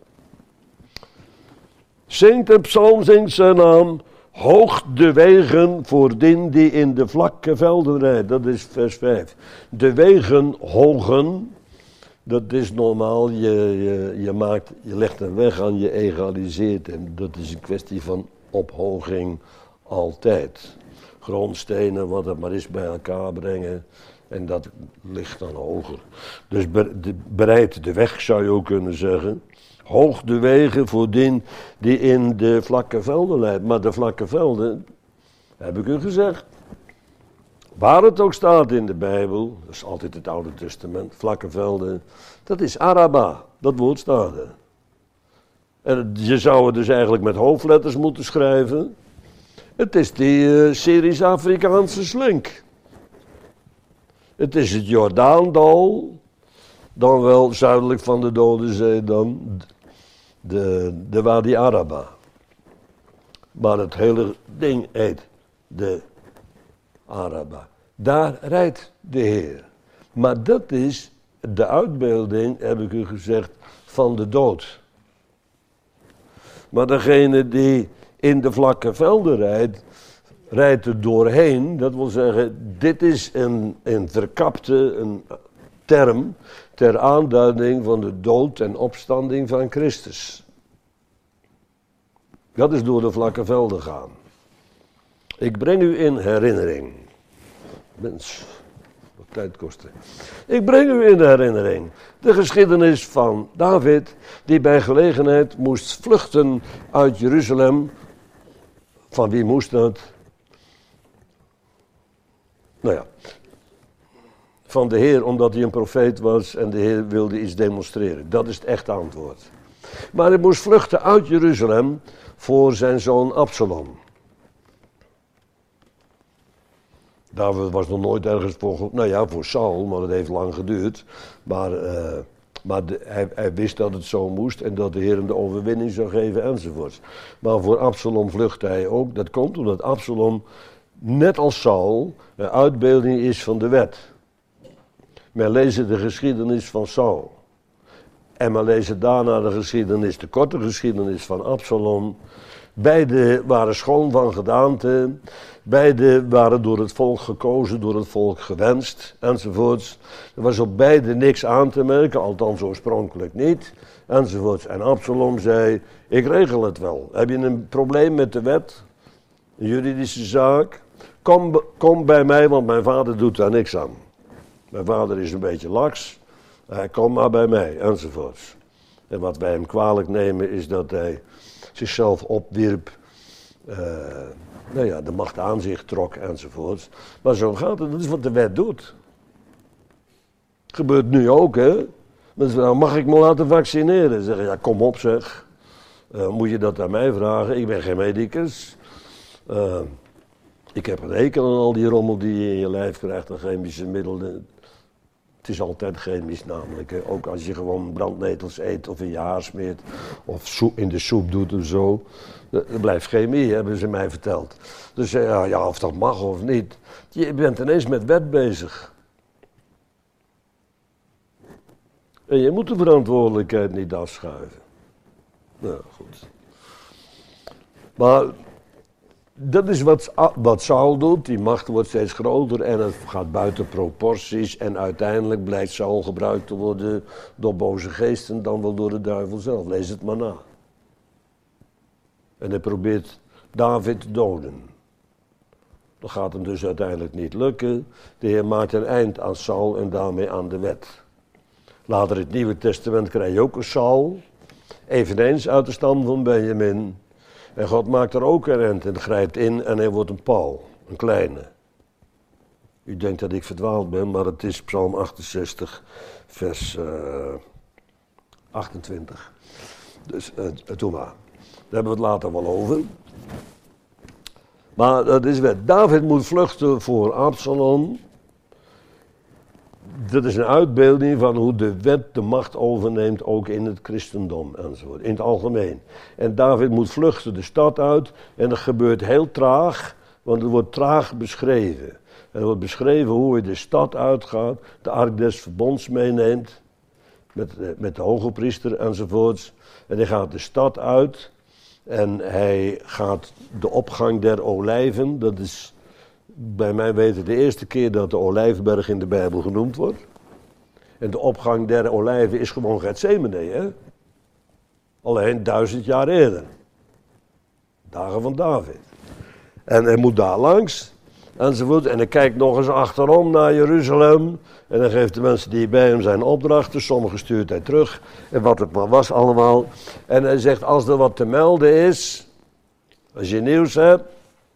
Zingt een psalm, zingt zijn naam. Hoog de wegen voor den die in de vlakke velden rijdt. Dat is vers vijf. De wegen hogen. Dat is normaal. Je, je, je, maakt, je legt een weg aan, je egaliseert. En dat is een kwestie van ophoging altijd. Grondstenen, wat het maar is, bij elkaar brengen. En dat ligt dan hoger. Dus bereid de weg, zou je ook kunnen zeggen. Hoog de wegen voor den die in de vlakke velden leidt. Maar de vlakke velden, heb ik u gezegd. Waar het ook staat in de Bijbel, dat is altijd het Oude Testament, vlakke velden. Dat is Araba, dat woord staat er. En je zou het dus eigenlijk met hoofdletters moeten schrijven. Het is die uh, Syrisch-Afrikaanse slink. Het is het Jordaandal, dan wel zuidelijk van de Dode Zee dan de, de Wadi Araba. Maar het hele ding heet de Araba. Daar rijdt de Heer. Maar dat is de uitbeelding, heb ik u gezegd, van de dood. Maar degene die in de vlakke velden rijdt, rijdt er doorheen. Dat wil zeggen, dit is een, een verkapte een term ter aanduiding van de dood en opstanding van Christus. Dat is door de vlakke velden gaan. Ik breng u in herinnering. Mens, wat tijd kosten. Ik breng u in herinnering de geschiedenis van David, die bij gelegenheid moest vluchten uit Jeruzalem. Van wie moest dat? Nou ja, van de Heer, omdat hij een profeet was en de Heer wilde iets demonstreren. Dat is het echte antwoord. Maar hij moest vluchten uit Jeruzalem voor zijn zoon Absalom. David was nog nooit ergens voor, nou ja, voor Saul, maar dat heeft lang geduurd. Maar, uh, maar de, hij, hij wist dat het zo moest en dat de Heer hem de overwinning zou geven enzovoorts. Maar voor Absalom vluchtte hij ook. Dat komt omdat Absalom, net als Saul, een uitbeelding is van de wet. Wij lezen de geschiedenis van Saul. En we lezen daarna de geschiedenis, de korte geschiedenis van Absalom. Beide waren schoon van gedaante. Beide waren door het volk gekozen, door het volk gewenst, enzovoorts. Er was op beide niks aan te merken, althans oorspronkelijk niet, enzovoorts. En Absalom zei, ik regel het wel. Heb je een probleem met de wet? Een juridische zaak? Kom, kom bij mij, want mijn vader doet daar niks aan. Mijn vader is een beetje laks. Hij kom maar bij mij, enzovoorts. En wat wij hem kwalijk nemen is dat hij zichzelf opwierp, uh, nou ja, de macht aan zich trok, enzovoorts. Maar zo gaat het, dat is wat de wet doet. Gebeurt nu ook, hè. Mensen vragen, mag ik me laten vaccineren? Ze zeggen, ja, kom op zeg. Uh, moet je dat aan mij vragen? Ik ben geen medicus. Uh, ik heb een hekel aan al die rommel die je in je lijf krijgt en chemische middelen. Het is altijd chemisch namelijk. Hè. Ook als je gewoon brandnetels eet of in je haar smeert of soep, in de soep doet of zo. Er blijft chemie, hebben ze mij verteld. Dus ja, ja, of dat mag of niet. Je bent ineens met wet bezig. En je moet de verantwoordelijkheid niet afschuiven. Nou, goed. Maar dat is wat, wat Saul doet. Die macht wordt steeds groter en het gaat buiten proporties. En uiteindelijk blijkt Saul gebruikt te worden door boze geesten dan wel door de duivel zelf. Lees het maar na. En hij probeert David te doden. Dat gaat hem dus uiteindelijk niet lukken. De Heer maakt een eind aan Saul en daarmee aan de wet. Later in het Nieuwe Testament krijg je ook een Saul. Eveneens uit de stam van Benjamin. En God maakt er ook een eind en grijpt in en hij wordt een Paul, een kleine. U denkt dat ik verdwaald ben, maar het is Psalm achtenzestig, vers uh, achtentwintig. Dus uh, doe maar. Daar hebben we het later wel over. Maar dat is wet. David moet vluchten voor Absalom. Dat is een uitbeelding van hoe de wet de macht overneemt, ook in het christendom enzovoort, in het algemeen. En David moet vluchten de stad uit en dat gebeurt heel traag, want het wordt traag beschreven. En er wordt beschreven hoe hij de stad uitgaat, de ark des verbonds meeneemt, met, met de hoge priester enzovoorts. En hij gaat de stad uit en hij gaat de opgang der olijven, dat is bij mij weten de eerste keer dat de Olijfberg in de Bijbel genoemd wordt. En de opgang der olijven is gewoon Getsemane, hè? Alleen duizend jaar eerder. Dagen van David. En hij moet daar langs, enzovoort. En hij kijkt nog eens achterom naar Jeruzalem. En dan geeft de mensen die bij hem zijn opdrachten. Sommigen stuurt hij terug. En wat het maar was allemaal. En hij zegt, als er wat te melden is, als je nieuws hebt.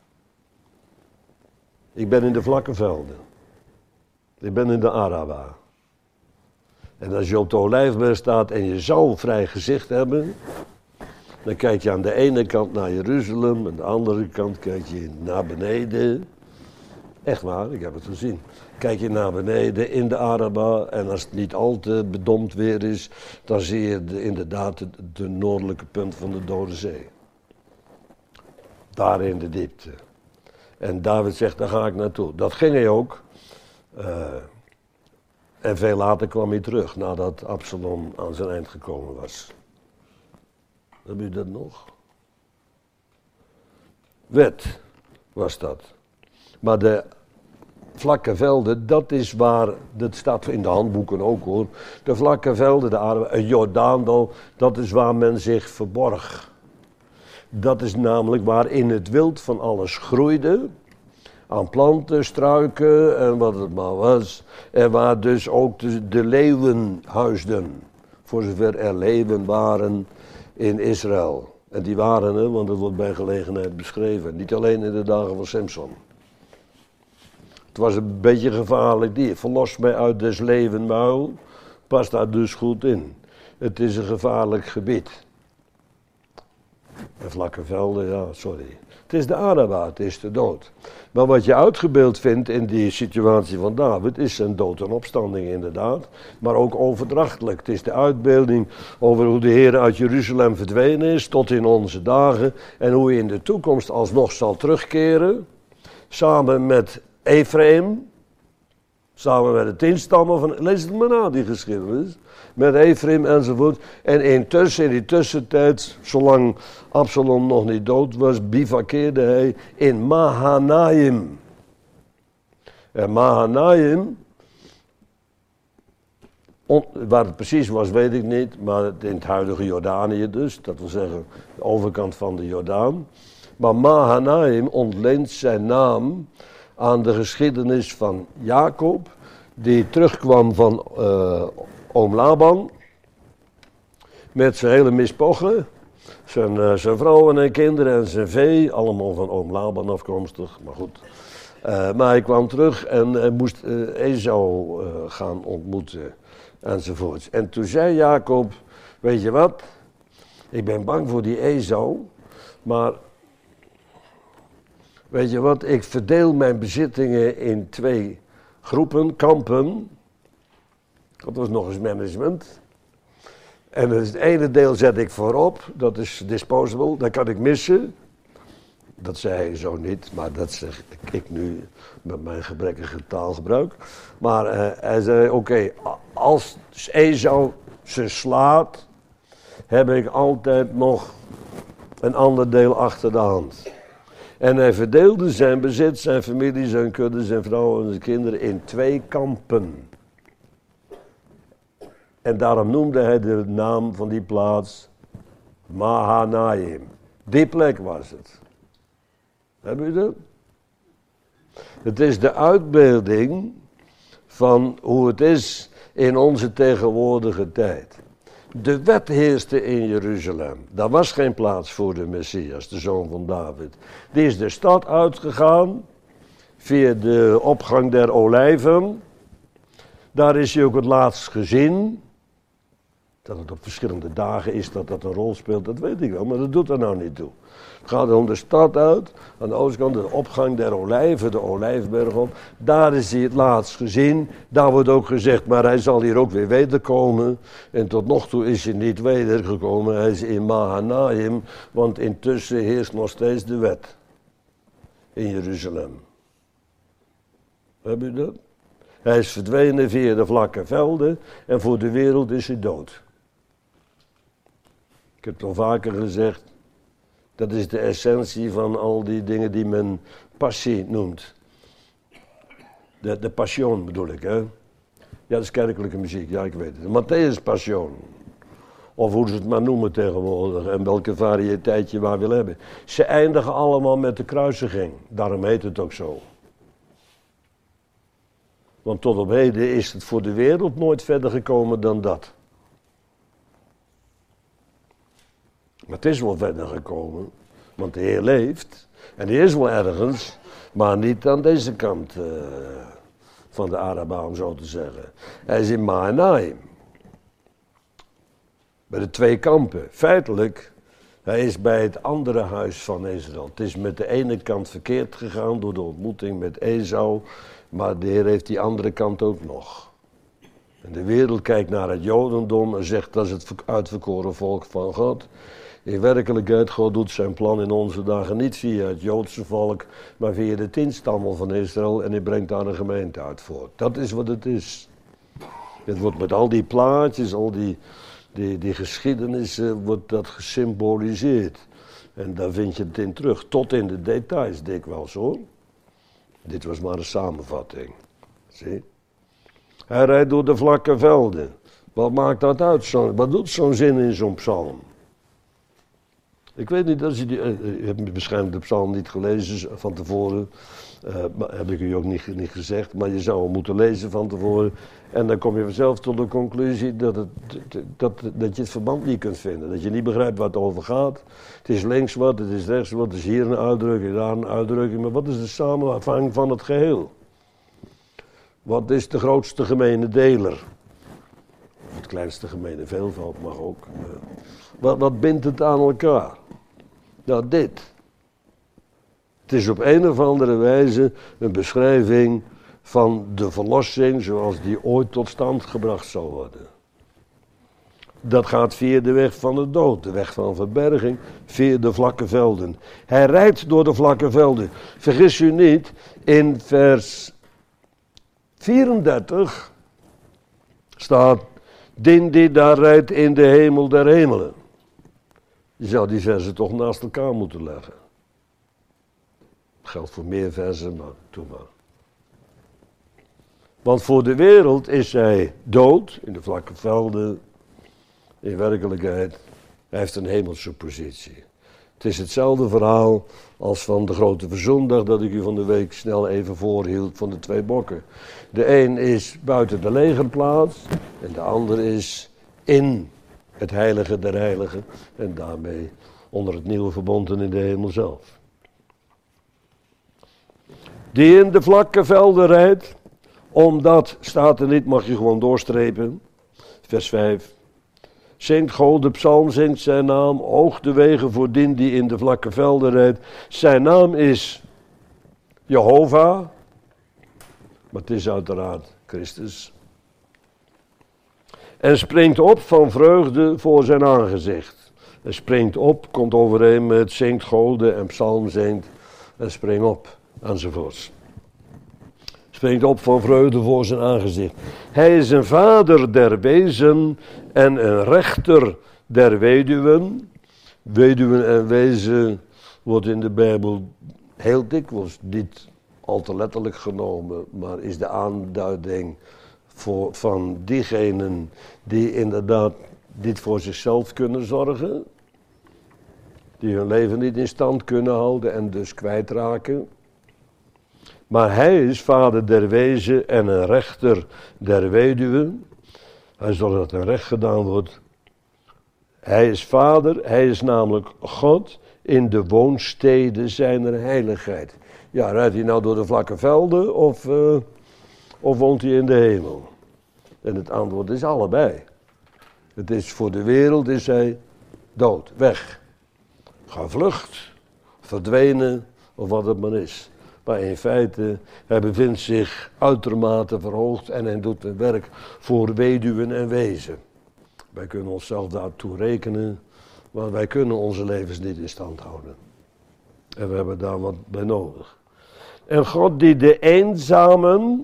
Ik ben in de vlakke velden. Ik ben in de Araba. En als je op de Olijfberg staat en je zou een vrij gezicht hebben, dan kijk je aan de ene kant naar Jeruzalem, aan de andere kant kijk je naar beneden. Echt waar, ik heb het gezien. Kijk je naar beneden in de Araba en als het niet al te bedompt weer is, dan zie je de, inderdaad de, de noordelijke punt van de Dode Zee. Daar in de diepte. En David zegt, daar ga ik naartoe. Dat ging hij ook. Uh, en veel later kwam hij terug, nadat Absalom aan zijn eind gekomen was. Heb u dat nog? Wet was dat. Maar de vlakke velden, dat is waar, dat staat in de handboeken ook hoor. De vlakke velden, de Araba, Jordaandal, dat is waar men zich verborg. Dat is namelijk waar in het wild van alles groeide. Aan planten, struiken en wat het maar was. En waar dus ook de, de leeuwen huisden. Voor zover er leeuwen waren in Israël. En die waren er, want dat wordt bij gelegenheid beschreven. Niet alleen in de dagen van Samson. Het was een beetje gevaarlijk dier. Verlos mij uit des leeuwenmuil. Pas daar dus goed in. Het is een gevaarlijk gebied. En vlakke velden, ja, sorry. Het is de Araba, het is de dood. Maar wat je uitgebeeld vindt in die situatie van David, is zijn dood en opstanding inderdaad. Maar ook overdrachtelijk. Het is de uitbeelding over hoe de Heer uit Jeruzalem verdwenen is tot in onze dagen. En hoe hij in de toekomst alsnog zal terugkeren. Samen met Ephraim. Samen met de tien stammen van, lees het maar na, die geschiedenis. Met Ephraim enzovoort. En intussen, in die tussentijd, zolang Absalom nog niet dood was, bivakkeerde hij in Mahanaim. En Mahanaim, on, waar het precies was weet ik niet, maar in het huidige Jordanië dus, dat wil zeggen de overkant van de Jordaan. Maar Mahanaim ontleent zijn naam aan de geschiedenis van Jacob, die terugkwam van uh, oom Laban, met zijn hele mispochen, zijn, uh, zijn vrouwen en kinderen en zijn vee, allemaal van oom Laban afkomstig, maar goed. Uh, maar hij kwam terug en uh, moest uh, Esau uh, gaan ontmoeten, enzovoorts. En toen zei Jacob, weet je wat, ik ben bang voor die Esau, maar weet je wat, ik verdeel mijn bezittingen in twee groepen, kampen. Dat was nog eens management. En het ene deel zet ik voorop, dat is disposable, dat kan ik missen. Dat zei hij zo niet, maar dat zeg ik nu met mijn gebrekkige taalgebruik. Maar uh, hij zei, oké, okay, als Esau ze slaat, heb ik altijd nog een ander deel achter de hand. En hij verdeelde zijn bezit, zijn familie, zijn kudde, zijn vrouwen en zijn kinderen in twee kampen. En daarom noemde hij de naam van die plaats Mahanaim. Die plek was het. Hebben u dat? Het is de uitbeelding van hoe het is in onze tegenwoordige tijd. De wet heerste in Jeruzalem. Daar was geen plaats voor de Messias, de zoon van David. Die is de stad uitgegaan, via de opgang der olijven. Daar is hij ook het laatst gezien. Dat het op verschillende dagen is dat dat een rol speelt, dat weet ik wel, maar dat doet er nou niet toe. Het gaat om de stad uit, aan de oostkant de opgang der olijven, de olijfberg op. Daar is hij het laatst gezien. Daar wordt ook gezegd, maar hij zal hier ook weer wederkomen. En tot nog toe is hij niet wedergekomen, hij is in Mahanaim, want intussen heerst nog steeds de wet in Jeruzalem. Heb je dat? Hij is verdwenen via de vlakke velden en voor de wereld is hij dood. Ik heb het al vaker gezegd, dat is de essentie van al die dingen die men passie noemt. De, de passion bedoel ik, hè. Ja, dat is kerkelijke muziek, ja ik weet het. De Matthäus Passion. Of hoe ze het maar noemen tegenwoordig en welke variëteit je maar wil hebben. Ze eindigen allemaal met de kruisiging, daarom heet het ook zo. Want tot op heden is het voor de wereld nooit verder gekomen dan dat. Maar het is wel verder gekomen, want de Heer leeft. En die is wel ergens, maar niet aan deze kant uh, van de Araba, om zo te zeggen. Hij is in Mahanaim. Bij de twee kampen. Feitelijk, hij is bij het andere huis van Israël. Het is met de ene kant verkeerd gegaan door de ontmoeting met Esau. Maar de Heer heeft die andere kant ook nog. En de wereld kijkt naar het Jodendom en zegt dat is het uitverkoren volk van God. In werkelijkheid, God doet zijn plan in onze dagen niet via het Joodse volk, maar via de tien stammen van Israël en hij brengt daar een gemeente uit voort. Dat is wat het is. Het wordt met al die plaatjes, al die, die, die geschiedenissen, wordt dat gesymboliseerd. En daar vind je het in terug, tot in de details dikwijls hoor. Dit was maar een samenvatting. Zie? Hij rijdt door de vlakke velden. Wat maakt dat uit? Zo, wat doet zo'n zin in zo'n psalm? Ik weet niet, als je die, uh, je hebt waarschijnlijk de psalm niet gelezen van tevoren. Uh, maar heb ik u ook niet, niet gezegd, maar je zou hem moeten lezen van tevoren. En dan kom je vanzelf tot de conclusie dat, het, dat, dat je het verband niet kunt vinden. Dat je niet begrijpt waar het over gaat. Het is links wat, het is rechts wat, het is hier een uitdrukking, daar een uitdrukking. Maar wat is de samenhang van het geheel? Wat is de grootste gemene deler? Of het kleinste gemene veelvoud mag ook. Uh, wat, wat bindt het aan elkaar? Nou, dit. Het is op een of andere wijze een beschrijving van de verlossing zoals die ooit tot stand gebracht zal worden. Dat gaat via de weg van de dood, de weg van verberging, via de vlakke velden. Hij rijdt door de vlakke velden. Vergis u niet, in vers vierendertig staat, din die daar rijdt in de hemel der hemelen. Je zou die versen toch naast elkaar moeten leggen. Dat geldt voor meer versen, maar doe maar. Want voor de wereld is hij dood, in de vlakke velden, in werkelijkheid. Hij heeft een hemelse positie. Het is hetzelfde verhaal als van de grote verzoendag dat ik u van de week snel even voorhield van de twee bokken. De een is buiten de legerplaats en de ander is in het heilige der heiligen en daarmee onder het nieuwe verbond en in de hemel zelf. Die in de vlakke velden rijdt, omdat, staat er niet, mag je gewoon doorstrepen, vers vijf. Zingt God, de psalm zingt zijn naam, oog de wegen voor dien die in de vlakke velden rijdt. Zijn naam is Jehovah, maar het is uiteraard Christus. En springt op van vreugde voor zijn aangezicht. En springt op, komt overeen met zingt God en psalm zingt en springt op, enzovoorts. Springt op van vreugde voor zijn aangezicht. Hij is een vader der wezen en een rechter der weduwen. Weduwen en wezen wordt in de Bijbel heel dikwijls niet al te letterlijk genomen, maar is de aanduiding voor, van diegenen die inderdaad niet voor zichzelf kunnen zorgen. Die hun leven niet in stand kunnen houden en dus kwijtraken. Maar hij is vader der wezen en een rechter der weduwen. Hij zal dat er recht gedaan wordt. Hij is vader, hij is namelijk God in de woonsteden zijner heiligheid. Ja, rijdt hij nou door de vlakke velden of, uh, of woont hij in de hemel? En het antwoord is allebei. Het is voor de wereld is hij dood, weg. Gevlucht, verdwenen of wat het maar is. Maar in feite, hij bevindt zich uitermate verhoogd en hij doet een werk voor weduwen en wezen. Wij kunnen onszelf daartoe rekenen, maar wij kunnen onze levens niet in stand houden. En we hebben daar wat bij nodig. En God die de eenzamen,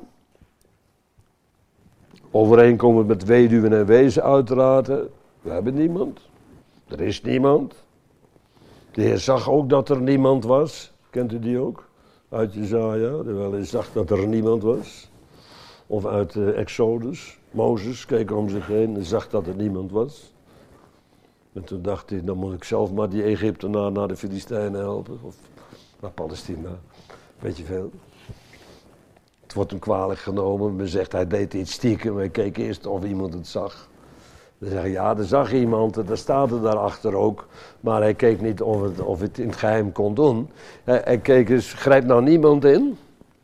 overeenkomend met weduwen en wezen uiteraard, we hebben niemand. Er is niemand. De Heer zag ook dat er niemand was. Kent u die ook? Uit Jesaja, terwijl hij zag dat er niemand was. Of uit uh, Exodus. Mozes keek om zich heen en zag dat er niemand was. En toen dacht hij, dan moet ik zelf maar die Egyptenaar naar de Filistijnen helpen. Of naar Palestina. Weet je veel. Het wordt hem kwalijk genomen. Men zegt, hij deed iets stiekem. Maar hij keek eerst of iemand het zag. Dan zeggen ja, er zag iemand, er staat er daarachter ook. Maar hij keek niet of het, of het in het geheim kon doen. Hij, hij keek dus, grijpt nou niemand in?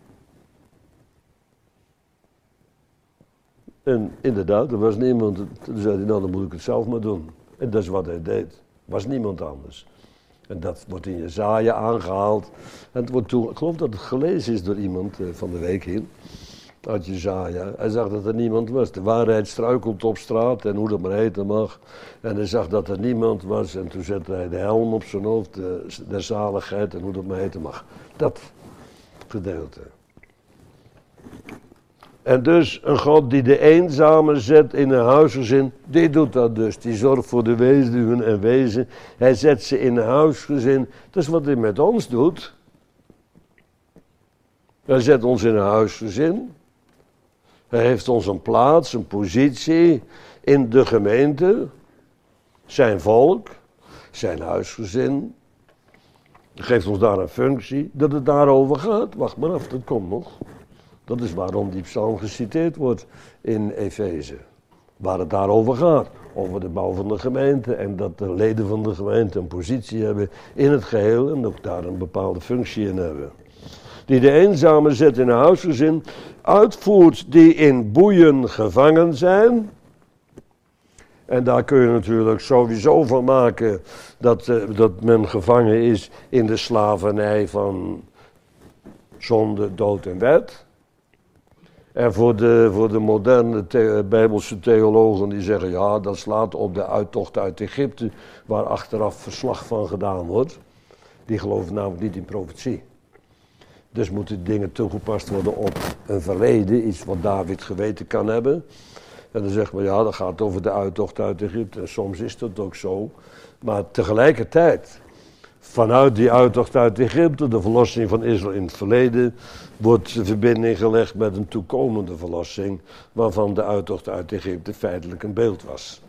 En inderdaad, er was niemand. Toen zei hij, nou dan moet ik het zelf maar doen. En dat is wat hij deed. Er was niemand anders. En dat wordt in Jesaja aangehaald. En het wordt toen, ik geloof dat het gelezen is door iemand uh, van de week hier. Uit Jesaja. Hij zag dat er niemand was. De waarheid struikelt op straat en hoe dat maar heten mag. En hij zag dat er niemand was. En toen zette hij de helm op zijn hoofd, de, de zaligheid en hoe dat maar heten mag. Dat gedeelte. En dus een God die de eenzame zet in een huisgezin, die doet dat dus. Die zorgt voor de weduwen en wezen. Hij zet ze in een huisgezin. Dat is wat hij met ons doet. Hij zet ons in een huisgezin. Hij heeft ons een plaats, een positie in de gemeente. Zijn volk, zijn huisgezin. Hij geeft ons daar een functie. Dat het daarover gaat, wacht maar af, dat komt nog. Dat is waarom die psalm geciteerd wordt in Efeze. Waar het daarover gaat. Over de bouw van de gemeente. En dat de leden van de gemeente een positie hebben in het geheel. En ook daar een bepaalde functie in hebben. Die de eenzame zet in een huisgezin. Uitvoert die in boeien gevangen zijn. En daar kun je natuurlijk sowieso van maken dat, uh, dat men gevangen is in de slavernij van zonde, dood en wet. En voor de, voor de moderne the- bijbelse theologen die zeggen, ja, dat slaat op de uittocht uit Egypte, waar achteraf verslag van gedaan wordt. Die geloven namelijk niet in profetie. Dus moeten dingen toegepast worden op een verleden, iets wat David geweten kan hebben. En dan zegt men, ja, dat gaat over de uittocht uit Egypte. En soms is dat ook zo. Maar tegelijkertijd, vanuit die uittocht uit Egypte, de verlossing van Israël in het verleden, wordt de verbinding gelegd met een toekomende verlossing, waarvan de uittocht uit Egypte feitelijk een beeld was.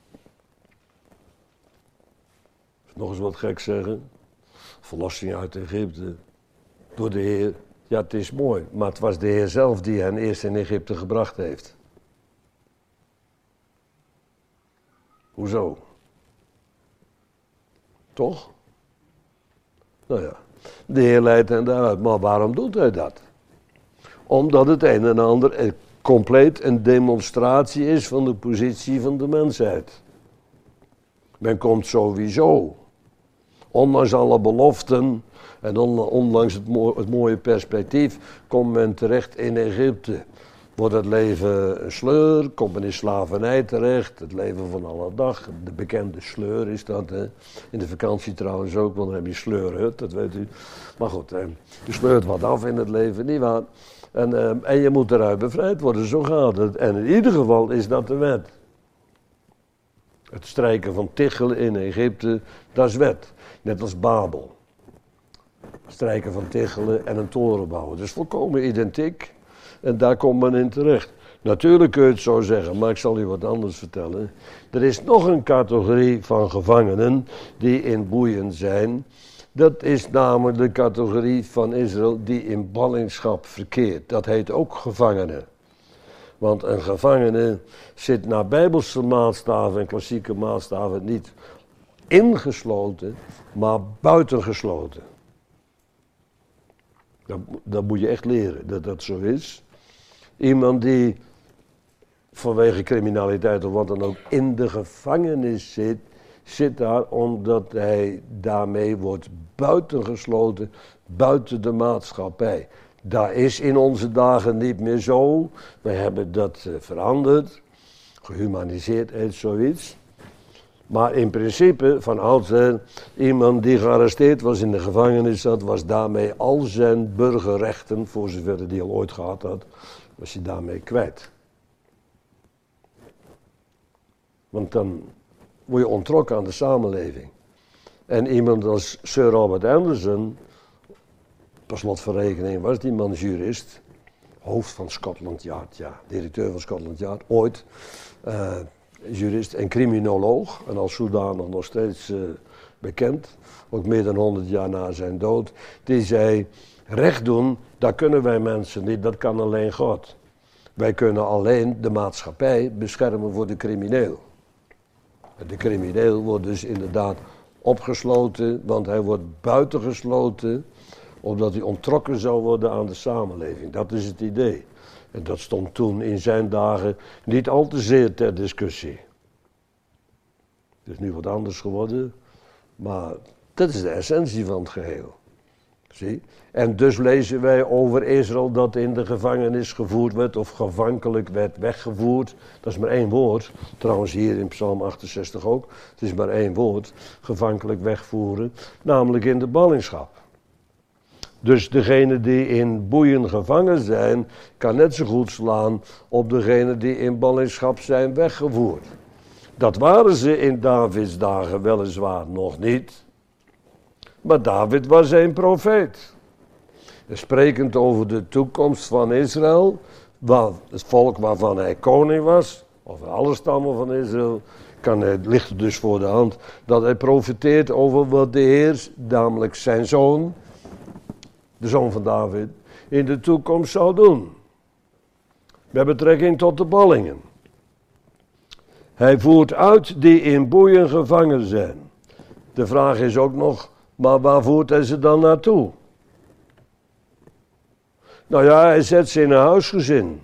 Nog eens wat gek zeggen. Verlossing uit Egypte door de Heer. Ja, het is mooi, maar het was de Heer zelf die hen eerst in Egypte gebracht heeft. Hoezo? Toch? Nou ja, de Heer leidt hen daaruit. Maar waarom doet hij dat? Omdat het een en ander compleet een demonstratie is van de positie van de mensheid. Men komt sowieso, ondanks alle beloften en ondanks het, mo- het mooie perspectief, komt men terecht in Egypte. Wordt het leven een sleur, komt men in slavernij terecht, het leven van alle dag. De bekende sleur is dat, hè. In de vakantie trouwens ook, want dan heb je sleurhut, dat weet u. Maar goed, hè. Je sleurt wat af in het leven, nietwaar? En, eh, en je moet eruit bevrijd worden, zo gaat het. En in ieder geval is dat de wet. Het strijken van Tichelen in Egypte, dat is wet. Net als Babel. Strijken van Tichelen en een toren bouwen. Dus volkomen identiek. En daar komt men in terecht. Natuurlijk kun je het zo zeggen, maar ik zal u wat anders vertellen. Er is nog een categorie van gevangenen die in boeien zijn. Dat is namelijk de categorie van Israël die in ballingschap verkeert. Dat heet ook gevangenen. Want een gevangene zit naar bijbelse maatstaven en klassieke maatstaven niet ingesloten, maar buitengesloten. Dat, dat moet je echt leren, dat dat zo is. Iemand die vanwege criminaliteit of wat dan ook in de gevangenis zit, zit daar omdat hij daarmee wordt buitengesloten, buiten de maatschappij. Dat is in onze dagen niet meer zo. Wij hebben dat uh, veranderd, gehumaniseerd heet zoiets. Maar in principe, van oudsher, iemand die gearresteerd was in de gevangenis zat, was daarmee al zijn burgerrechten, voor zover hij die al ooit gehad had, was hij daarmee kwijt. Want dan word je onttrokken aan de samenleving. En iemand als Sir Robert Anderson, per slot van rekening was die man jurist, hoofd van Scotland Yard, ja, directeur van Scotland Yard, ooit, uh, jurist en criminoloog, en als zodanig nog steeds uh, bekend, ook meer dan honderd jaar na zijn dood, die zei, recht doen, dat kunnen wij mensen niet, dat kan alleen God. Wij kunnen alleen de maatschappij beschermen voor de crimineel. De crimineel wordt dus inderdaad opgesloten, want hij wordt buitengesloten, omdat hij onttrokken zou worden aan de samenleving. Dat is het idee. En dat stond toen in zijn dagen niet al te zeer ter discussie. Het is nu wat anders geworden, maar dat is de essentie van het geheel. Zie? En dus lezen wij over Israël dat in de gevangenis gevoerd werd of gevankelijk werd weggevoerd. Dat is maar één woord. Trouwens hier in Psalm achtenzestig ook. Het is maar één woord. Gevankelijk wegvoeren. Namelijk in de ballingschap. Dus degene die in boeien gevangen zijn, kan net zo goed slaan op degene die in ballingschap zijn weggevoerd. Dat waren ze in Davids dagen weliswaar nog niet. Maar David was een profeet. Sprekend over de toekomst van Israël, het volk waarvan hij koning was, over alle stammen van Israël, kan het, ligt het dus voor de hand dat hij profeteert over wat de Heer, namelijk zijn zoon, de zoon van David, in de toekomst zou doen. Met betrekking tot de ballingen. Hij voert uit die in boeien gevangen zijn. De vraag is ook nog, maar waar voert hij ze dan naartoe? Nou ja, hij zet ze in een huisgezin.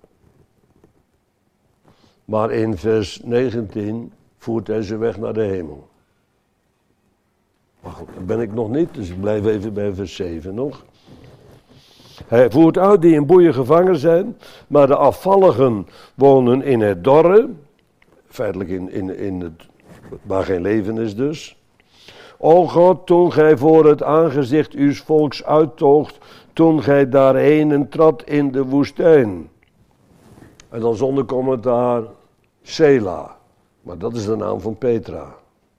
Maar in vers negentien voert hij ze weg naar de hemel. Maar goed, dat ben ik nog niet, dus ik blijf even bij vers zeven nog. Hij voert uit die in boeien gevangen zijn, maar de afvalligen wonen in het dorre, feitelijk in, in, in het, waar geen leven is dus. O God, toen gij voor het aangezicht uw volks uittoogt, toen gij daarheen trad in de woestijn. En dan zonder commentaar, Sela. Maar dat is de naam van Petra.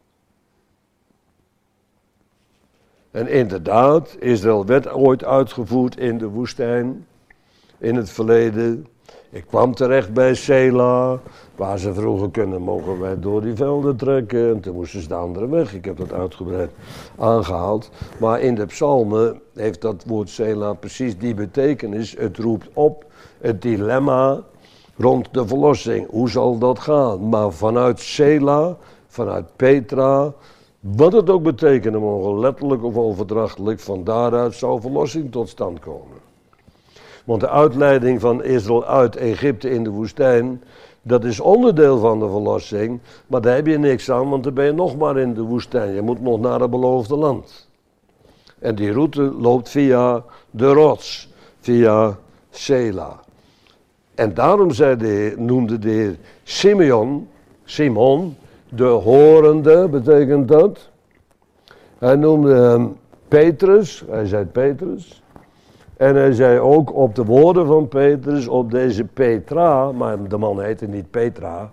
En inderdaad, Israël werd ooit uitgevoerd in de woestijn, in het verleden. Ik kwam terecht bij Sela, waar ze vroeger kunnen, mogen wij door die velden trekken. En toen moesten ze de andere weg. Ik heb dat uitgebreid aangehaald. Maar in de psalmen heeft dat woord Sela precies die betekenis. Het roept op het dilemma rond de verlossing. Hoe zal dat gaan? Maar vanuit Sela, vanuit Petra, wat het ook betekenen mogen, letterlijk of overdrachtelijk, van daaruit zou verlossing tot stand komen. Want de uitleiding van Israël uit Egypte in de woestijn, dat is onderdeel van de verlossing, maar daar heb je niks aan, want dan ben je nog maar in de woestijn. Je moet nog naar het beloofde land. En die route loopt via de rots, via Sela. En daarom zei de heer, noemde de heer Simeon, Simon, de horende, betekent dat. Hij noemde hem Petrus, hij zei Petrus. En hij zei ook op de woorden van Petrus, op deze Petra, maar de man heette niet Petra.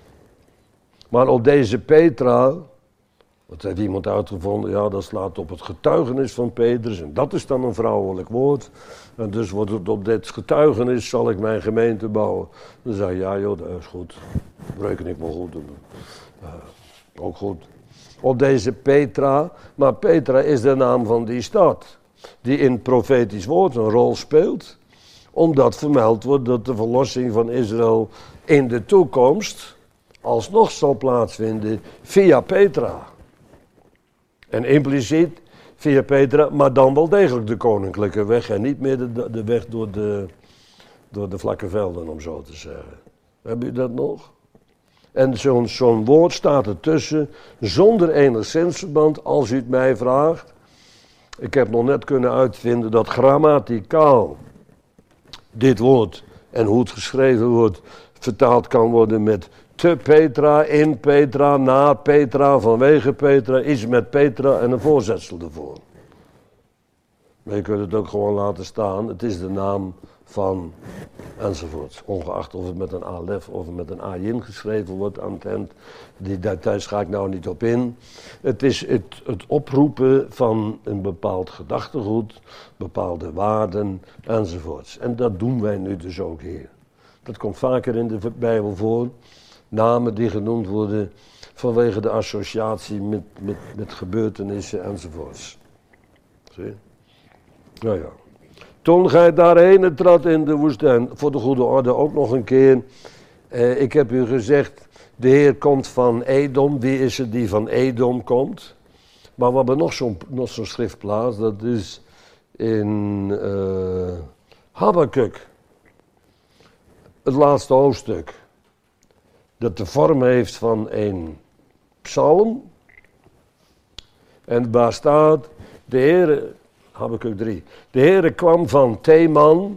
Maar op deze Petra, wat heeft iemand uitgevonden, ja dat slaat op het getuigenis van Petrus. En dat is dan een vrouwelijk woord. En dus wordt het op dit getuigenis zal ik mijn gemeente bouwen. Dan zei hij, ja joh, dat is goed. Reken ik wel goed. Uh, ook goed. Op deze Petra, maar Petra is de naam van die stad. Die in het profetisch woord een rol speelt. Omdat vermeld wordt dat de verlossing van Israël in de toekomst alsnog zal plaatsvinden via Petra. En impliciet via Petra, maar dan wel degelijk de koninklijke weg. En niet meer de, de weg door de, door de vlakke velden, om zo te zeggen. Heb je dat nog? En zo'n zo'n woord staat ertussen, zonder enig zinsverband, als u het mij vraagt. Ik heb nog net kunnen uitvinden dat grammaticaal dit woord en hoe het geschreven wordt, vertaald kan worden met te Petra, in Petra, na Petra, vanwege Petra, iets met Petra en een voorzetsel ervoor. Maar je kunt het ook gewoon laten staan, het is de naam van enzovoort. Ongeacht of het met een alef of met een ayin geschreven wordt aan het eind. Die details ga ik nou niet op in. Het is het, het oproepen van een bepaald gedachtegoed, bepaalde waarden enzovoorts. En dat doen wij nu dus ook hier. Dat komt vaker in de Bijbel voor. Namen die genoemd worden vanwege de associatie met, met, met gebeurtenissen enzovoorts. Zie je? Nou ja. Toen gij daarheen trad in de woestijn, voor de goede orde ook nog een keer. Eh, ik heb u gezegd, de Heer komt van Edom. Wie is het die van Edom komt? Maar we hebben nog zo'n nog zo'n schriftplaats, dat is in uh, Habakuk. Het laatste hoofdstuk. Dat de vorm heeft van een psalm. En waar staat, de Heer... Habakuk drie. De Heere kwam van Teman.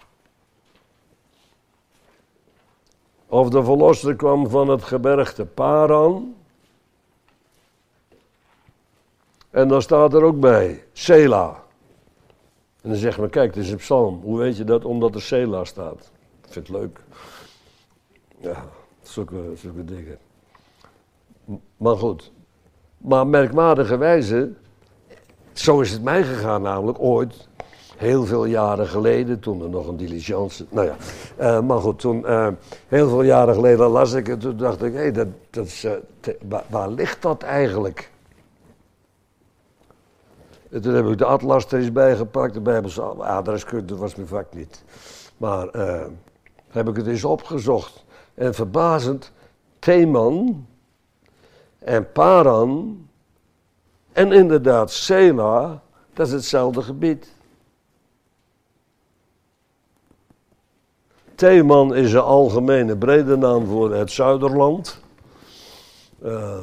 Of de verlosser kwam van het gebergte Paran. En dan staat er ook bij, Sela. En dan zegt men, kijk, het is een psalm. Hoe weet je dat? Omdat er Sela staat. Ik vind het leuk. Ja, zulke, zulke dingen. Maar goed. Maar merkwaardige wijze... Zo is het mij gegaan namelijk, ooit, heel veel jaren geleden, toen er nog een diligence, nou ja, uh, maar goed, toen, uh, heel veel jaren geleden las ik het, toen dacht ik, hé, hey, dat, dat is, uh, te, waar, waar ligt dat eigenlijk? En toen heb ik de atlas er eens bijgepakt, de Bijbelse adreskunde was mijn vak niet. Maar uh, heb ik het eens opgezocht en verbazend, Teman en Paran... En inderdaad, Sela, dat is hetzelfde gebied. Teman is een algemene brede naam voor het Zuiderland. Uh,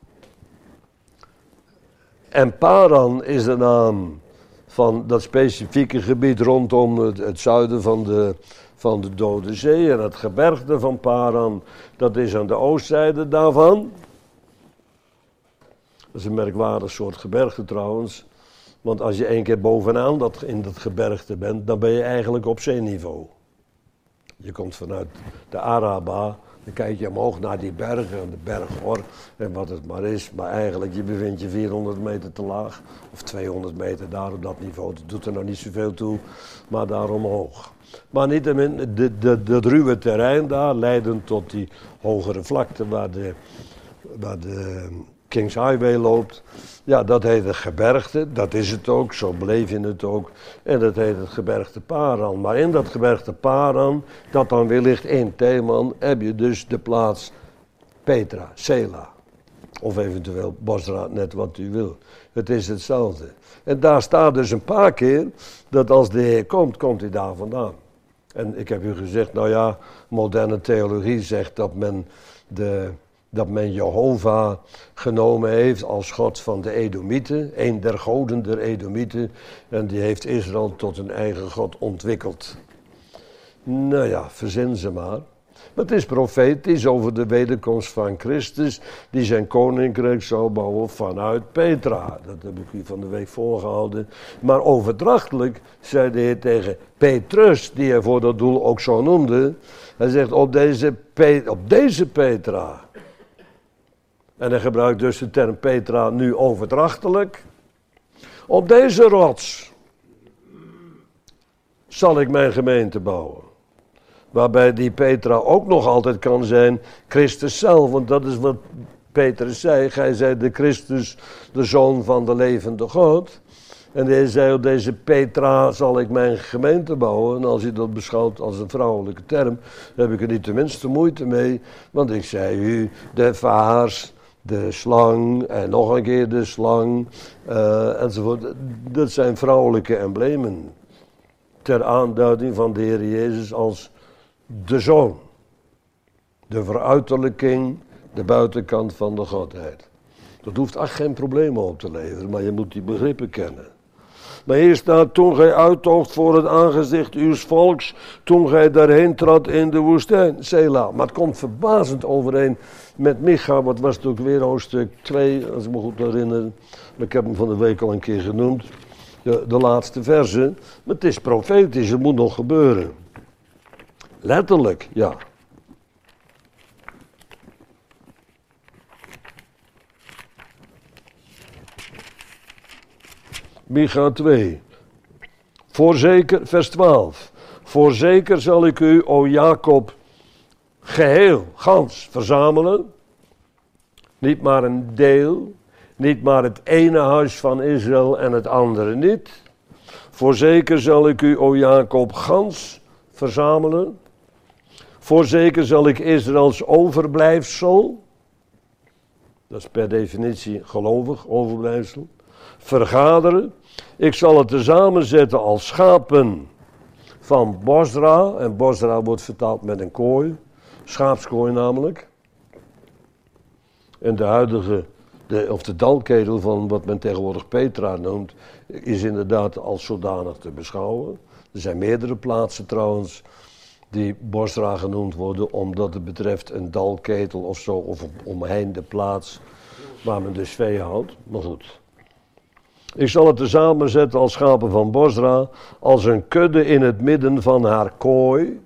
en Paran is de naam van dat specifieke gebied rondom het, het zuiden van de, van de Dode Zee. En het gebergte van Paran, dat is aan de oostzijde daarvan. Dat is een merkwaardig soort gebergte trouwens. Want als je één keer bovenaan dat, in dat gebergte bent, dan ben je eigenlijk op zeeniveau. Je komt vanuit de Araba, dan kijk je omhoog naar die bergen, de bergor en wat het maar is. Maar eigenlijk, je bevindt je vierhonderd meter te laag, of tweehonderd meter daar op dat niveau. Dat doet er nog niet zoveel toe, maar daar omhoog. Maar niettemin, de, de, de, het ruwe terrein daar, leidend tot die hogere vlakte waar de, waar de Kings Highway loopt. Ja, dat heet het gebergte, dat is het ook, zo beleef je het ook. En dat heet het gebergte Paran. Maar in dat gebergte Paran, dat dan weer ligt in Teman, heb je dus de plaats Petra, Sela. Of eventueel Bosra, net wat u wil. Het is hetzelfde. En daar staat dus een paar keer dat als de Heer komt, komt hij daar vandaan. En ik heb u gezegd, nou ja, moderne theologie zegt dat men de... dat men Jehovah genomen heeft als God van de Edomieten, een der goden der Edomieten, en die heeft Israël tot een eigen God ontwikkeld. Nou ja, verzin ze maar. Maar het is profetisch over de wederkomst van Christus, die zijn koninkrijk zou bouwen vanuit Petra. Dat heb ik u van de week voorgehouden. Maar overdrachtelijk zei de Heer tegen Petrus, die hij voor dat doel ook zo noemde, hij zegt op deze, Pe- op deze Petra. En hij gebruikt dus de term Petra nu overdrachtelijk. Op deze rots zal ik mijn gemeente bouwen. Waarbij die Petra ook nog altijd kan zijn Christus zelf. Want dat is wat Petrus zei. Gij zijt de Christus, de Zoon van de levende God. En hij zei, op deze Petra zal ik mijn gemeente bouwen. En als je dat beschouwt als een vrouwelijke term, dan heb ik er niet de minste moeite mee. Want ik zei u, de vaars, de slang en nog een keer de slang uh, enzovoort. Dat zijn vrouwelijke emblemen. Ter aanduiding van de Heer Jezus als de Zoon. De veruiterlijking, de buitenkant van de Godheid. Dat hoeft echt geen problemen op te leveren, maar je moet die begrippen kennen. Maar hier staat, toen gij uittocht voor het aangezicht uws volks, toen gij daarheen trad in de woestijn, Sela. Maar het komt verbazend overeen met Micha, wat was het ook weer, hoofdstuk twee, als ik me goed herinner. Ik heb hem van de week al een keer genoemd, de, de laatste verse. Maar het is profetisch, het moet nog gebeuren. Letterlijk, ja. Micha twee. Voorzeker, vers twaalf. Voorzeker zal ik u, o Jacob, geheel, gans verzamelen. Niet maar een deel. Niet maar het ene huis van Israël en het andere niet. Voorzeker zal ik u, o Jacob, gans verzamelen. Voorzeker zal ik Israëls overblijfsel, dat is per definitie gelovig overblijfsel, vergaderen. Ik zal het tezamen zetten als schapen van Bosra. En Bosra wordt vertaald met een kooi. Schaapskooi namelijk. En de huidige, de, of de dalketel van wat men tegenwoordig Petra noemt, is inderdaad als zodanig te beschouwen. Er zijn meerdere plaatsen trouwens die Bosra genoemd worden, omdat het betreft een dalketel of zo, of een omheinde plaats waar men dus vee houdt. Maar goed. Ik zal het tezamen zetten als schapen van Bosra, als een kudde in het midden van haar kooi.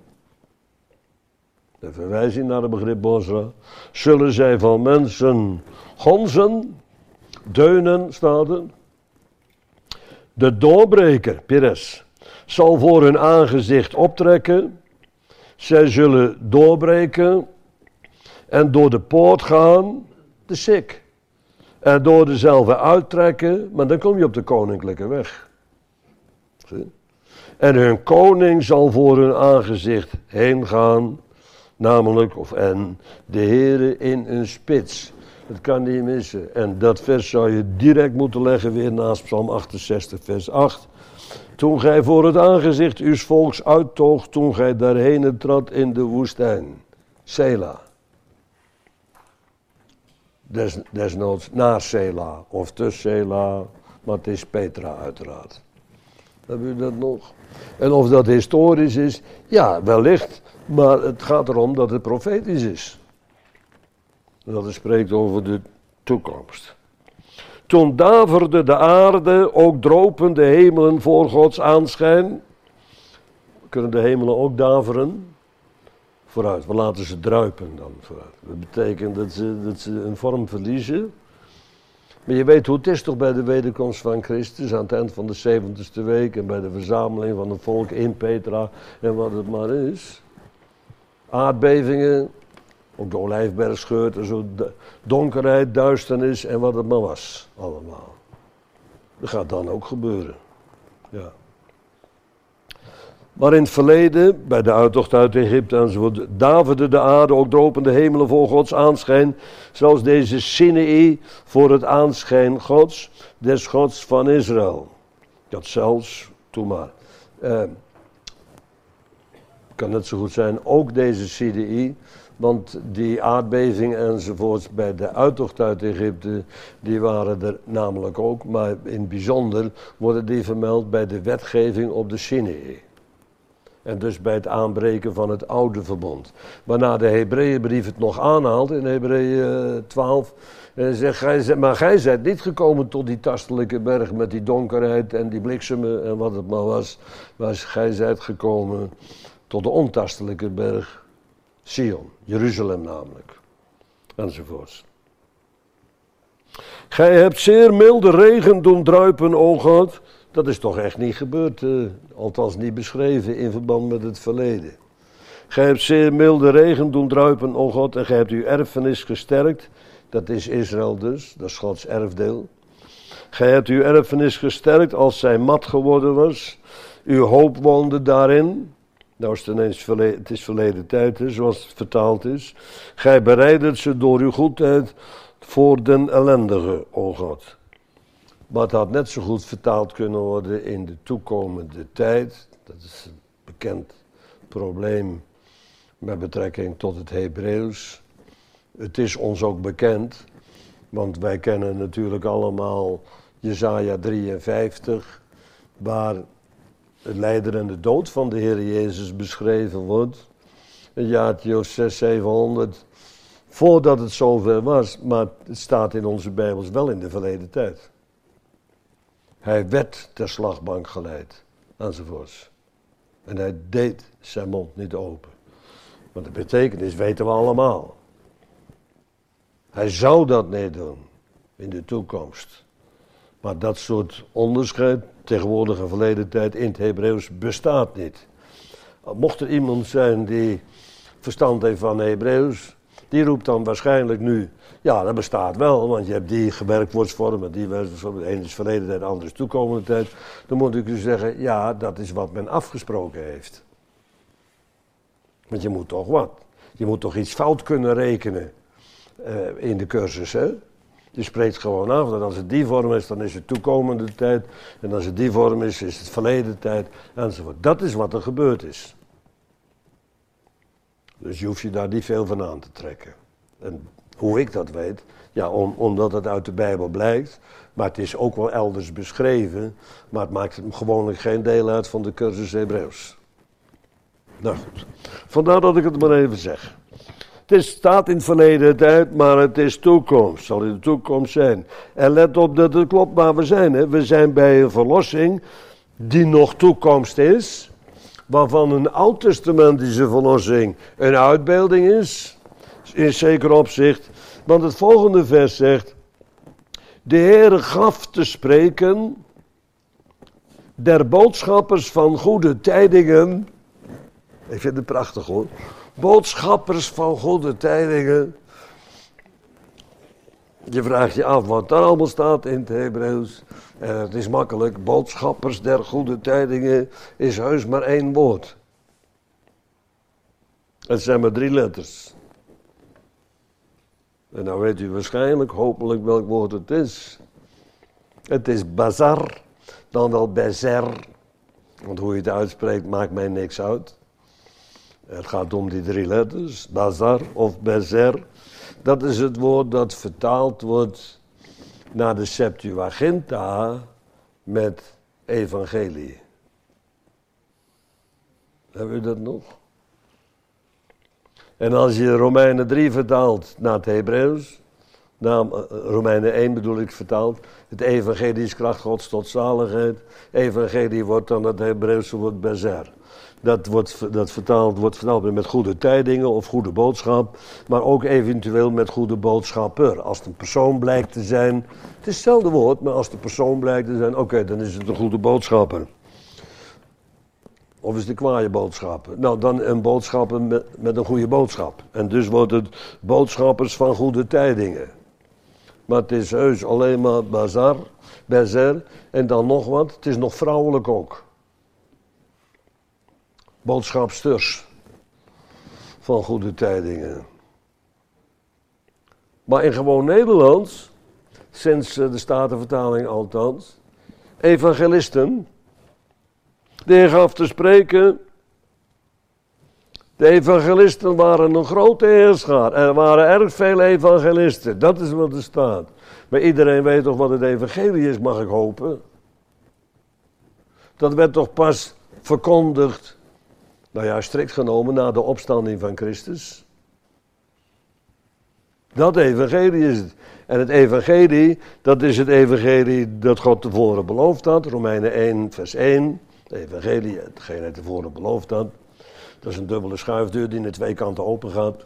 De verwijzing naar het begrip Bosra. Zullen zij van mensen gonzen, deunen, staat er. De doorbreker, Pires, zal voor hun aangezicht optrekken. Zij zullen doorbreken en door de poort gaan, de sik. En door dezelfde uittrekken, maar dan kom je op de koninklijke weg. Zie? En hun koning zal voor hun aangezicht heen gaan, namelijk, of en, de Heere in een spits. Dat kan niet missen. En dat vers zou je direct moeten leggen weer naast Psalm achtenzestig, vers acht. Toen gij voor het aangezicht uws volks uittocht, toen gij daarheen trad in de woestijn. Sela. Des, desnoods naar Sela, of te Sela, maar het is Petra uiteraard. Hebben u dat nog? En of dat historisch is, ja, wellicht, maar het gaat erom dat het profetisch is. Dat het spreekt over de toekomst. Toen daverde de aarde, ook dropen de hemelen voor Gods aanschijn. Kunnen de hemelen ook daveren? Vooruit, we laten ze druipen dan vooruit. Dat betekent dat ze, dat ze een vorm verliezen. Maar je weet hoe het is toch bij de wederkomst van Christus aan het eind van de zeventigste week en bij de verzameling van het volk in Petra en wat het maar is. Aardbevingen, ook de Olijfberg scheurt en zo, donkerheid, duisternis en wat het maar was, allemaal. Dat gaat dan ook gebeuren, ja. Maar in het verleden, bij de uittocht uit Egypte enzovoort, daverde de aarde, ook dropen de hemelen voor Gods aanschijn, zoals deze Sinai voor het aanschijn Gods, des Gods van Israël. Dat zelfs, doe maar, eh, kan net zo goed zijn, ook deze Sinai, want die aardbeving enzovoorts bij de uittocht uit Egypte, die waren er namelijk ook, maar in het bijzonder worden die vermeld bij de wetgeving op de Sinai. En dus bij het aanbreken van het oude verbond. Waarna de Hebreeënbrief het nog aanhaalt in Hebreeën twaalf. En zegt, gij, maar gij zijt niet gekomen tot die tastelijke berg met die donkerheid en die bliksemen en wat het maar was. Maar gij zijt gekomen tot de ontastelijke berg Sion, Jeruzalem namelijk. Enzovoorts. Gij hebt zeer milde regen doen druipen, o God. Dat is toch echt niet gebeurd, uh, althans niet beschreven in verband met het verleden. Gij hebt zeer milde regen doen druipen, o God, en gij hebt uw erfenis gesterkt. Dat is Israël dus, dat is Gods erfdeel. Gij hebt uw erfenis gesterkt als zij mat geworden was. Uw hoop woonde daarin. Nou is het ineens verleden, het is verleden tijd, hè, zoals het vertaald is. Gij bereidet ze door uw goedheid voor den ellendige, o God. Maar het had net zo goed vertaald kunnen worden in de toekomende tijd. Dat is een bekend probleem met betrekking tot het Hebreeuws. Het is ons ook bekend, want wij kennen natuurlijk allemaal Jesaja drieënvijftig, waar het lijden en de dood van de Heer Jezus beschreven wordt. Een jaartje of zes, zevenhonderd, voordat het zover was, maar het staat in onze Bijbels wel in de verleden tijd. Hij werd ter slagbank geleid, enzovoorts. En hij deed zijn mond niet open. Want de betekenis weten we allemaal. Hij zou dat niet doen in de toekomst. Maar dat soort onderscheid, tegenwoordig en verleden tijd, in het Hebreeuws bestaat niet. Mocht er iemand zijn die verstand heeft van Hebreeuws, die roept dan waarschijnlijk nu, ja, dat bestaat wel, want je hebt die werkwoordsvormen, die werkwoordsvormen, de ene is verleden tijd, de andere is toekomende tijd. Dan moet ik u zeggen, ja, dat is wat men afgesproken heeft. Want je moet toch wat? Je moet toch iets fout kunnen rekenen uh, in de cursus, hè? Je spreekt gewoon af dat als het die vorm is, dan is het toekomende tijd. En als het die vorm is, is het verleden tijd, enzovoort. Dat is wat er gebeurd is. Dus je hoeft je daar niet veel van aan te trekken. En hoe ik dat weet, ja, om, omdat het uit de Bijbel blijkt, maar het is ook wel elders beschreven, maar het maakt gewoonlijk geen deel uit van de cursus Hebreeuws. Nou goed, vandaar dat ik het maar even zeg. Het is, staat in het verleden tijd, maar het is toekomst, zal in de toekomst zijn. En let op dat het klopt waar we zijn. Hè. We zijn bij een verlossing die nog toekomst is, waarvan een oud-testamentische verlossing een uitbeelding is, in zeker opzicht. Want het volgende vers zegt, de Heere gaf te spreken der boodschappers van goede tijdingen. Ik vind het prachtig hoor. Boodschappers van goede tijdingen. Je vraagt je af wat daar allemaal staat in het Hebreeuws. En het is makkelijk. Boodschappers der goede tijdingen is heus maar één woord. Het zijn maar drie letters. En nou weet u waarschijnlijk, hopelijk welk woord het is. Het is bazar, dan wel bezer. Want hoe je het uitspreekt maakt mij niks uit. Het gaat om die drie letters, bazar of bezer. Dat is het woord dat vertaald wordt naar de Septuaginta met evangelie. Hebben u dat nog? En als je Romeinen drie vertaalt naar het Hebreeuws, naam, Romeinen één bedoel ik vertaald. Het evangelie is kracht Gods tot zaligheid. Evangelie wordt dan het Hebreeuwse woord bezer. Dat, wordt, dat vertaald, wordt vertaald met goede tijdingen of goede boodschap. Maar ook eventueel met goede boodschapper. Als het een persoon blijkt te zijn. Het is hetzelfde woord, maar als de persoon blijkt te zijn. Oké, okay, dan is het een goede boodschapper. Of is het een kwaaie boodschapper? Nou, dan een boodschapper met, met een goede boodschap. En dus wordt het boodschappers van goede tijdingen. Maar het is heus alleen maar bazar, bezer en dan nog wat. Het is nog vrouwelijk ook. Boodschapsters van goede tijdingen. Maar in gewoon Nederlands, sinds de Statenvertaling althans, evangelisten, de Heer gaf te spreken. De evangelisten waren een grote heerschaar. Er waren erg veel evangelisten. Dat is wat er staat. Maar iedereen weet toch wat het evangelie is, mag ik hopen. Dat werd toch pas verkondigd, nou ja, strikt genomen, na de opstanding van Christus. Dat evangelie is het. En het evangelie, dat is het evangelie dat God tevoren beloofd had. Romeinen één, vers één. Het evangelie, hetgeen hij tevoren beloofd had. Dat is een dubbele schuifdeur die naar twee kanten open gaat.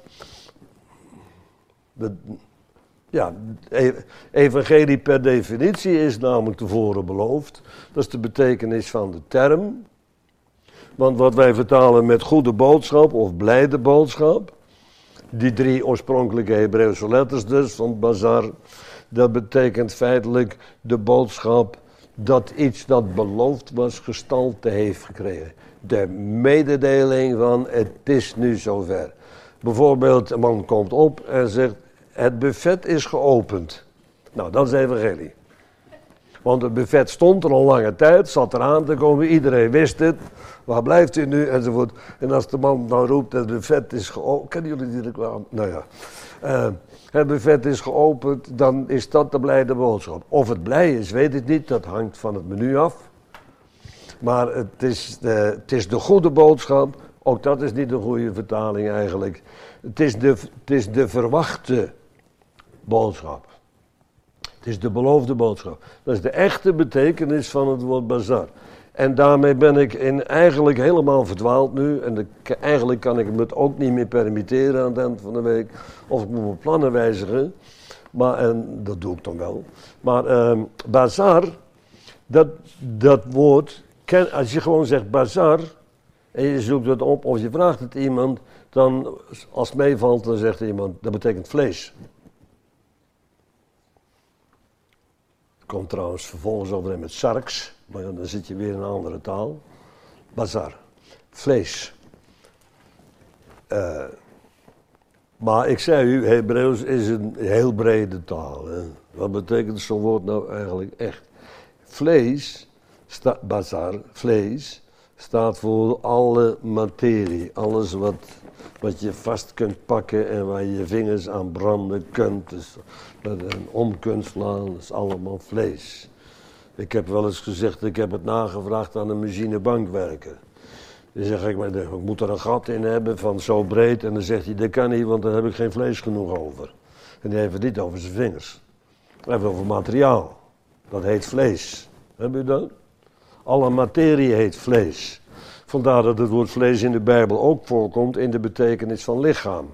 De, ja, evangelie per definitie is namelijk tevoren beloofd. Dat is de betekenis van de term. Want wat wij vertalen met goede boodschap of blijde boodschap, die drie oorspronkelijke Hebreeuwse letters dus van bazar, dat betekent feitelijk de boodschap dat iets dat beloofd was gestalte heeft gekregen. De mededeling van het is nu zover. Bijvoorbeeld een man komt op en zegt het buffet is geopend. Nou, dat is evangelie. Want het buffet stond er al lange tijd, zat eraan te komen, iedereen wist het. Waar blijft u nu? Enzovoort. En als de man dan roept het buffet is geopend. Kennen jullie die reclame? Nou ja. Uh, het buffet is geopend, dan is dat de blijde boodschap. Of het blij is, weet ik niet, dat hangt van het menu af. Maar het is, de, het is de goede boodschap, ook dat is niet een goede vertaling eigenlijk. Het is de, het is de verwachte boodschap. Het is de beloofde boodschap. Dat is de echte betekenis van het woord bazar. En daarmee ben ik in eigenlijk helemaal verdwaald nu. En de, eigenlijk kan ik me het ook niet meer permitteren aan het eind van de week. Of ik moet mijn plannen wijzigen. Maar, en dat doe ik dan wel. Maar uh, bazar, dat, dat woord, ken, als je gewoon zegt bazar, en je zoekt het op of je vraagt het iemand, dan als het meevalt, dan zegt iemand, dat betekent vlees. Komt trouwens vervolgens overeen met sarks, maar dan zit je weer in een andere taal. Bazar, vlees. Uh, maar ik zei u, Hebreeuws is een heel brede taal. Hè. Wat betekent zo'n woord nou eigenlijk echt? Vlees, sta, bazar, vlees, staat voor alle materie. Alles wat, wat je vast kunt pakken en waar je je vingers aan branden kunt. Dus met een om kunt slaan, dat is allemaal vlees. Ik heb wel eens gezegd, ik heb het nagevraagd aan een machinebankwerker. Dan zeg ik, maar ik moet er een gat in hebben van zo breed. En dan zegt hij, dat kan niet, want daar heb ik geen vlees genoeg over. En die heeft het niet over zijn vingers. Hij heeft het over materiaal. Dat heet vlees. Heb u dat? Alle materie heet vlees. Vandaar dat het woord vlees in de Bijbel ook voorkomt in de betekenis van lichaam.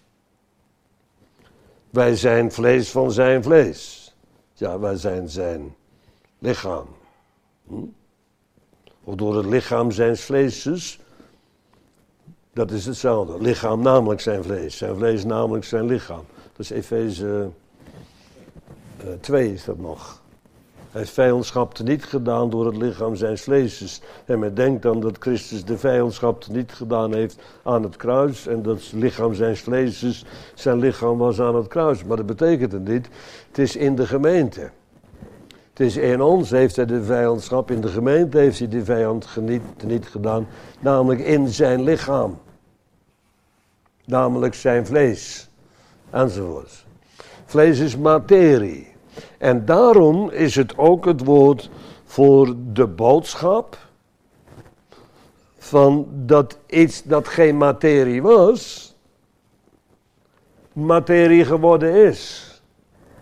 Wij zijn vlees van zijn vlees. Ja, wij zijn zijn lichaam. Hm? Of door het lichaam zijn vleeses. Dat is hetzelfde. Lichaam namelijk zijn vlees. Zijn vlees namelijk zijn lichaam. Dat is Efeze uh, twee is dat nog. Hij heeft vijandschap teniet gedaan door het lichaam zijn vleeses. En men denkt dan dat Christus de vijandschap teniet gedaan heeft aan het kruis. En dat het lichaam zijn vleeses zijn lichaam was aan het kruis. Maar dat betekent het niet. Het is in de gemeente. Het is in ons heeft hij de vijandschap. In de gemeente heeft hij de vijand geniet, teniet gedaan. Namelijk in zijn lichaam. Namelijk zijn vlees. Enzovoort. Vlees is materie. En daarom is het ook het woord voor de boodschap van dat iets dat geen materie was, materie geworden is.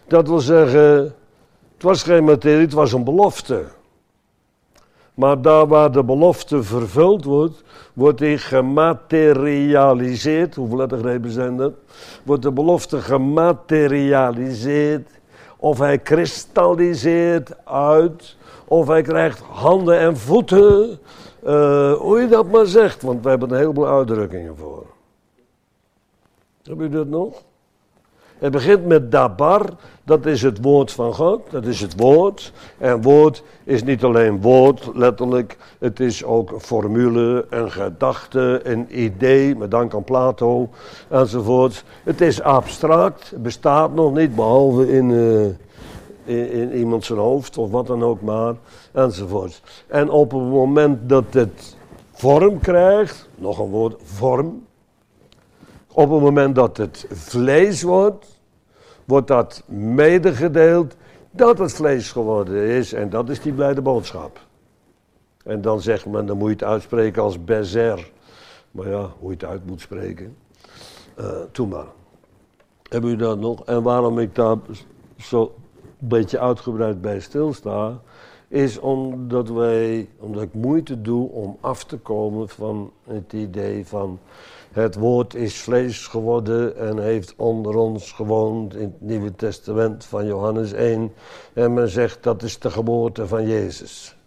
Dat wil zeggen, het was geen materie, het was een belofte. Maar daar waar de belofte vervuld wordt, wordt die gematerialiseerd. Hoeveel lettergrepen zijn dat? Wordt de belofte gematerialiseerd. Of hij kristalliseert uit. Of hij krijgt handen en voeten. Uh, hoe je dat maar zegt, want we hebben een heleboel uitdrukkingen voor. Heb je dat nog? Het begint met dabar, dat is het woord van God, dat is het woord. En woord is niet alleen woord, letterlijk, het is ook een formule, een gedachte, een idee, met dank aan Plato, enzovoort. Het is abstract, het bestaat nog niet, behalve in, uh, in, in iemand zijn hoofd of wat dan ook maar, enzovoort. En op het moment dat het vorm krijgt, nog een woord, vorm. Op het moment dat het vlees wordt, wordt dat medegedeeld dat het vlees geworden is. En dat is die blijde boodschap. En dan zegt men, dan moet je het uitspreken als bezer. Maar ja, hoe je het uit moet spreken. Uh, doe maar. Hebben u dat nog? En waarom ik daar zo een beetje uitgebreid bij stilsta, is omdat wij, omdat ik moeite doe om af te komen van het idee van het woord is vlees geworden en heeft onder ons gewoond in het Nieuwe Testament van Johannes één. En men zegt dat is de geboorte van Jezus.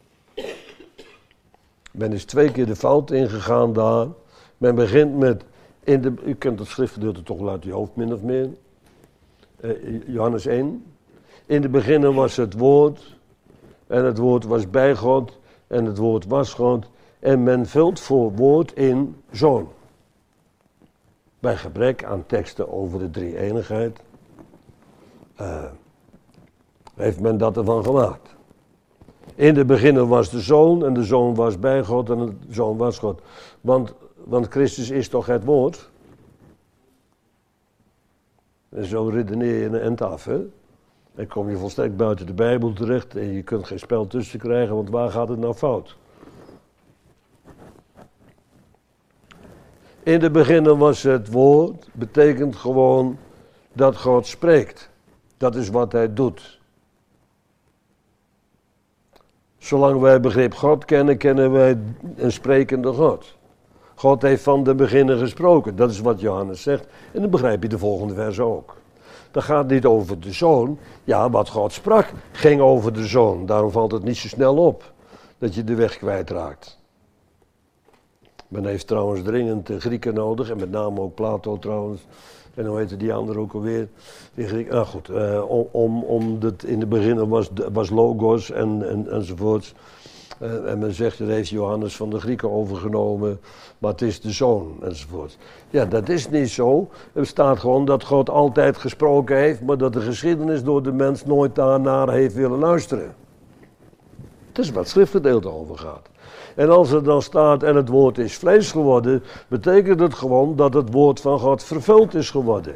Men is twee keer de fout ingegaan daar. Men begint met, in de, u kent het schriftgedeelte toch wel uit je hoofd min of meer. Uh, Johannes één. In de beginnen was het woord en het woord was bij God en het woord was God. En men vult voor woord in zoon. Bij gebrek aan teksten over de drie-eenigheid uh, heeft men dat ervan gemaakt. In de beginnen was de zoon en de zoon was bij God en de zoon was God. Want, want Christus is toch het woord? En zo redeneer je een end af, hè? Dan kom je volstrekt buiten de Bijbel terecht en je kunt geen spel tussen krijgen, want waar gaat het nou fout? In de beginnen was het woord, betekent gewoon dat God spreekt. Dat is wat hij doet. Zolang wij begrip God kennen, kennen wij een sprekende God. God heeft van de beginnen gesproken, dat is wat Johannes zegt. En dan begrijp je de volgende vers ook. Dat gaat niet over de zoon. Ja, wat God sprak ging over de zoon. Daarom valt het niet zo snel op dat je de weg kwijtraakt. Men heeft trouwens dringend de Grieken nodig, en met name ook Plato trouwens. En hoe heette die andere ook alweer? Die Grieken. Nou goed, uh, om, om het, in het begin was, was logos en, en, enzovoorts. Uh, en men zegt, dat heeft Johannes van de Grieken overgenomen, maar het is de zoon, enzovoort. Ja, dat is niet zo. Er staat gewoon dat God altijd gesproken heeft, maar dat de geschiedenis door de mens nooit daarnaar heeft willen luisteren. Dat is wat het schriftgedeelte over gaat. En als er dan staat en het woord is vlees geworden, betekent het gewoon dat het woord van God vervuld is geworden.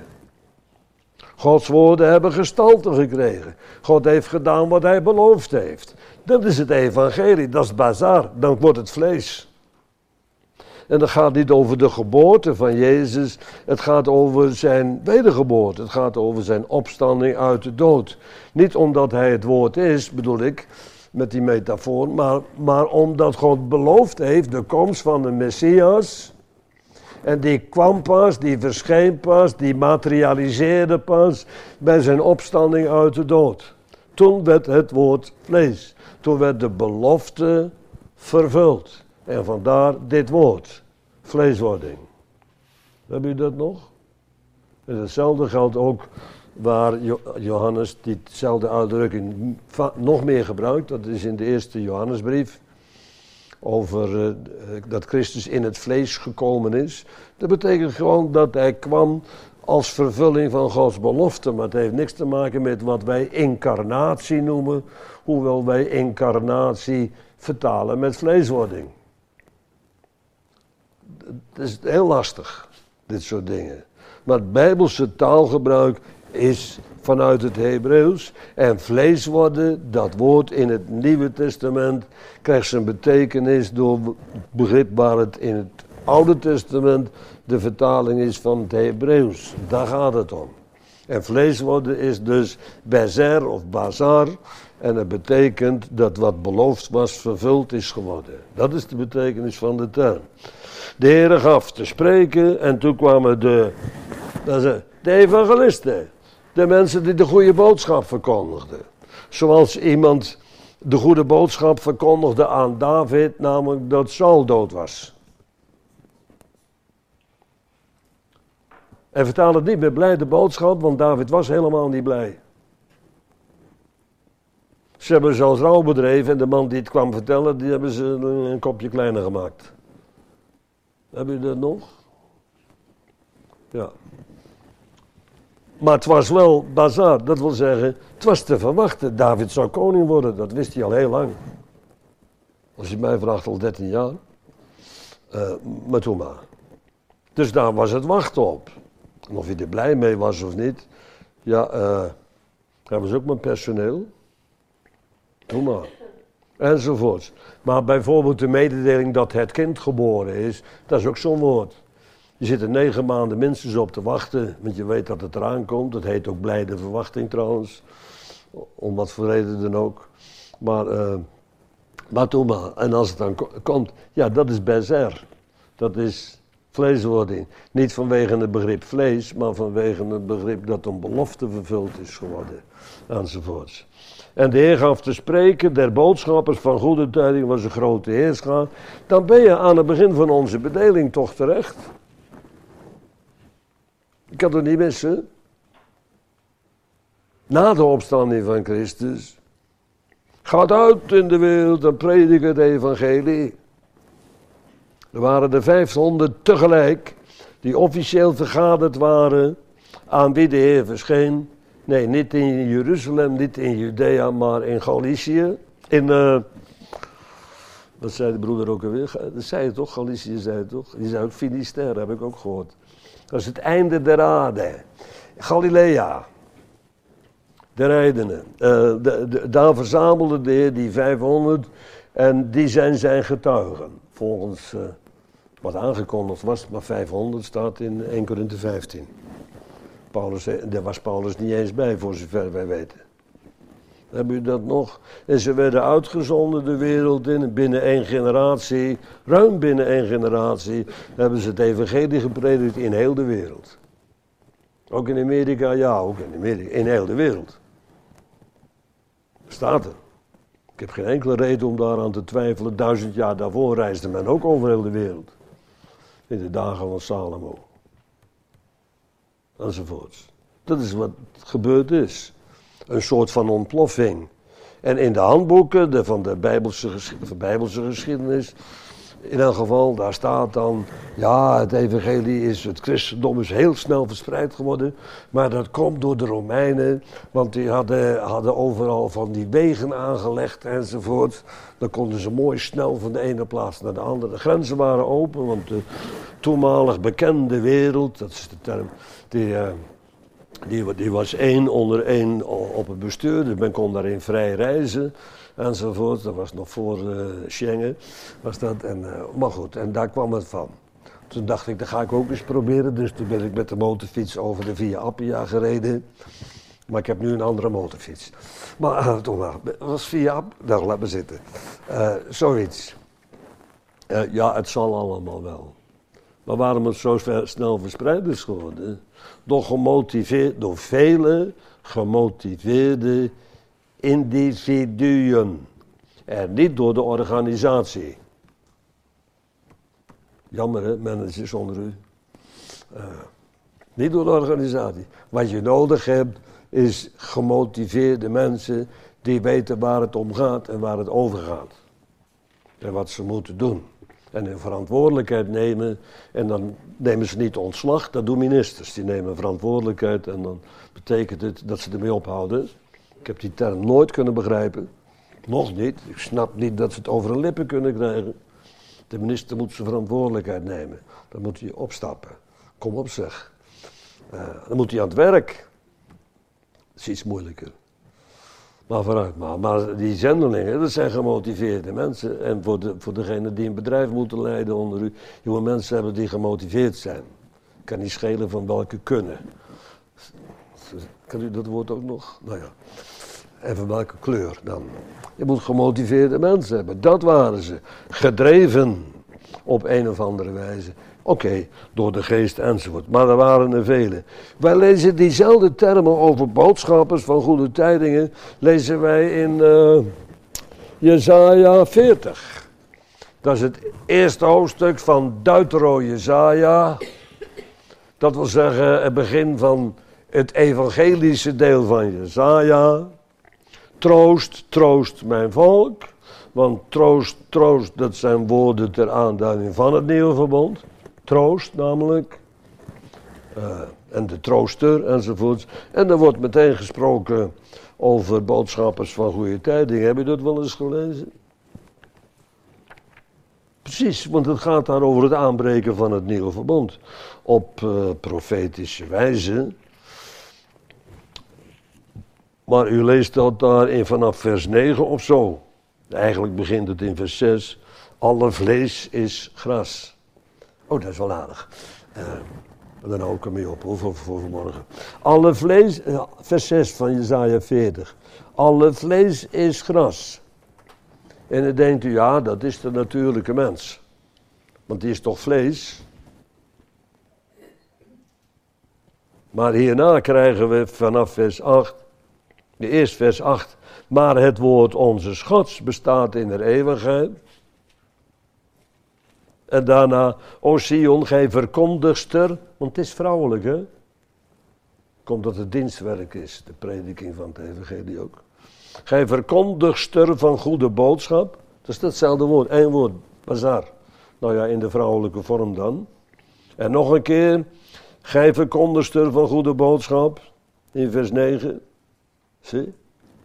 Gods woorden hebben gestalte gekregen. God heeft gedaan wat hij beloofd heeft. Dat is het evangelie, dat is bazaar, dan wordt het vlees. En dat gaat niet over de geboorte van Jezus, het gaat over zijn wedergeboorte. Het gaat over zijn opstanding uit de dood. Niet omdat hij het woord is, bedoel ik, met die metafoor, maar, maar omdat God beloofd heeft de komst van de Messias. En die kwam pas, die verscheen pas, die materialiseerde pas bij zijn opstanding uit de dood. Toen werd het woord vlees. Toen werd de belofte vervuld. En vandaar dit woord, vleeswording. Heb je dat nog? En hetzelfde geldt ook waar Johannes diezelfde uitdrukking nog meer gebruikt. Dat is in de eerste Johannesbrief. Over uh, dat Christus in het vlees gekomen is. Dat betekent gewoon dat hij kwam als vervulling van Gods belofte. Maar het heeft niks te maken met wat wij incarnatie noemen. Hoewel wij incarnatie vertalen met vleeswording. Het is heel lastig, dit soort dingen. Maar het Bijbelse taalgebruik is vanuit het Hebreeuws. En vlees worden, dat woord in het Nieuwe Testament, krijgt zijn betekenis door het begrip waar het in het Oude Testament de vertaling is van het Hebreeuws. Daar gaat het om. En vlees worden is dus bezer of bazar. En dat betekent dat wat beloofd was vervuld is geworden. Dat is de betekenis van de term. De Heere gaf te spreken en toen kwamen de, dat is, de evangelisten. De mensen die de goede boodschap verkondigden. Zoals iemand de goede boodschap verkondigde aan David, namelijk dat Saul dood was. En vertaal het niet met blijde boodschap, want David was helemaal niet blij. Ze hebben zelfs rouw bedreven en de man die het kwam vertellen, die hebben ze een kopje kleiner gemaakt. Hebben jullie dat nog? Ja. Maar het was wel bazaar, dat wil zeggen, het was te verwachten. David zou koning worden, dat wist hij al heel lang. Als je mij vraagt, al dertien jaar. Uh, maar toen maar. Dus daar was het wachten op. En of hij er blij mee was of niet, ja, uh, hij was ook maar personeel. Doe maar. Enzovoorts. Maar bijvoorbeeld de mededeling dat het kind geboren is, dat is ook zo'n woord. Je zit er negen maanden minstens op te wachten, want je weet dat het eraan komt. Dat heet ook blijde verwachting trouwens. Om wat voor reden dan ook. Maar, uh, maar doe maar. En als het dan ko- komt, ja, dat is bezer. Dat is vleeswording. Niet vanwege het begrip vlees, maar vanwege het begrip dat een belofte vervuld is geworden. Enzovoorts. En de Heer gaf te spreken, der boodschappers van goede tijding was een grote heerschaar. Dan ben je aan het begin van onze bedeling toch terecht. Ik kan het niet missen. Na de opstanding van Christus. Gaat uit in de wereld en predik het evangelie. Er waren er vijfhonderd tegelijk die officieel vergaderd waren aan wie de Heer verscheen. Nee, niet in Jeruzalem, niet in Judea, maar in Galicië. In, uh, wat zei de broeder ook alweer? Dat zei je toch, Galicië zei je toch? Die zei ook Finisterre, heb ik ook gehoord. Dat is het einde der aarde. Galilea. De Rijdenen. Uh, de, de, daar verzamelde de Heer die vijfhonderd en die zijn zijn getuigen. Volgens uh, wat aangekondigd was, maar vijfhonderd staat in eerste Korinthe vijftien. Paulus, daar was Paulus niet eens bij, voor zover wij weten. Hebben jullie dat nog? En ze werden uitgezonden de wereld in, binnen één generatie, ruim binnen één generatie, hebben ze het evangelie gepredikt in heel de wereld. Ook in Amerika, ja, ook in Amerika, in heel de wereld. Staat er. Ik heb geen enkele reden om daaraan te twijfelen. Duizend jaar daarvoor reisde men ook over heel de wereld. In de dagen van Salomo. Enzovoorts. Dat is wat gebeurd is. Een soort van ontploffing. En in de handboeken de, van de Bijbelse, de Bijbelse geschiedenis, in elk geval, daar staat dan, ja, het evangelie is, het christendom is heel snel verspreid geworden, maar dat komt door de Romeinen, want die hadden, hadden overal van die wegen aangelegd enzovoort. Dan konden ze mooi snel van de ene plaats naar de andere. De grenzen waren open, want de toenmalig bekende wereld, dat is de term, die... Uh, Die, die was één onder één op het bestuur, dus men kon daarin vrij reizen enzovoort. Dat was nog voor uh, Schengen, was dat. En, uh, maar goed, en daar kwam het van. Toen dacht ik, dat ga ik ook eens proberen, dus toen ben ik met de motorfiets over de Via Appia gereden. Maar ik heb nu een andere motorfiets. Maar uh, toen maar, was Via Appia, nou laat me zitten. Uh, zoiets. Uh, ja, het zal allemaal wel. Maar waarom het zo ver, snel verspreid is geworden? Door gemotiveerd, door vele gemotiveerde individuen. En niet door de organisatie. Jammer hè, managers onder u. Uh, niet door de organisatie. Wat je nodig hebt is gemotiveerde mensen die weten waar het om gaat en waar het over gaat. En wat ze moeten doen. En hun verantwoordelijkheid nemen. En dan nemen ze niet ontslag, dat doen ministers. Die nemen verantwoordelijkheid en dan betekent het dat ze ermee ophouden. Ik heb die term nooit kunnen begrijpen. Nog niet. Ik snap niet dat ze het over hun lippen kunnen krijgen. De minister moet zijn verantwoordelijkheid nemen. Dan moet hij opstappen. Kom op zeg. Uh, dan moet hij aan het werk. Dat is iets moeilijker. Maar vooruit maar. Maar die zendelingen, dat zijn gemotiveerde mensen. En voor, de, voor degenen die een bedrijf moeten leiden onder u, je moet mensen hebben die gemotiveerd zijn. Ik kan niet schelen van welke kunnen. Kan u dat woord ook nog? Nou ja, even welke kleur dan. Je moet gemotiveerde mensen hebben. Dat waren ze. Gedreven op een of andere wijze. Oké, okay, door de geest enzovoort. Maar er waren er vele. Wij lezen diezelfde termen over boodschappers van goede tijdingen. Lezen wij in uh, Jesaja veertig. Dat is het eerste hoofdstuk van Deutero-Jesaja. Dat wil zeggen het begin van het evangelische deel van Jesaja. Troost, troost mijn volk. Want troost, troost, dat zijn woorden ter aanduiding van het nieuwe verbond. Troost namelijk. Uh, en de trooster enzovoort. En er wordt meteen gesproken over boodschappers van goede tijding. Heb je dat wel eens gelezen? Precies, want het gaat daar over het aanbreken van het nieuwe verbond. Op uh, profetische wijze. Maar u leest dat daar in vanaf vers negen of zo. Eigenlijk begint het in vers zes. Alle vlees is gras. Oh, dat is wel aardig. Uh, dan hou ik ermee op, hoor, voor, voor vanmorgen. Alle vlees, uh, vers zes van Jesaja veertig. Alle vlees is gras. En dan denkt u, ja, dat is de natuurlijke mens. Want die is toch vlees? Maar hierna krijgen we vanaf vers acht, de eerste vers acht. Maar het woord onze Gods bestaat in de eeuwigheid. En daarna, o Sion, gij verkondigster, want het is vrouwelijk, hè? Komt dat het dienstwerk is, de prediking van het evangelie ook. Gij verkondigster van goede boodschap. Dat is hetzelfde woord, één woord, bazar. Nou ja, in de vrouwelijke vorm dan. En nog een keer, gij verkondigster van goede boodschap, in vers negen. Zie?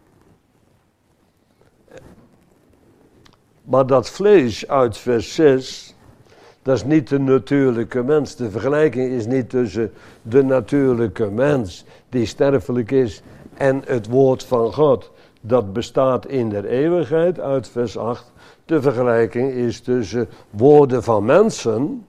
Maar dat vlees uit vers zes, dat is niet de natuurlijke mens. De vergelijking is niet tussen de natuurlijke mens, die sterfelijk is, en het woord van God. Dat bestaat in der eeuwigheid, uit vers acht. De vergelijking is tussen woorden van mensen,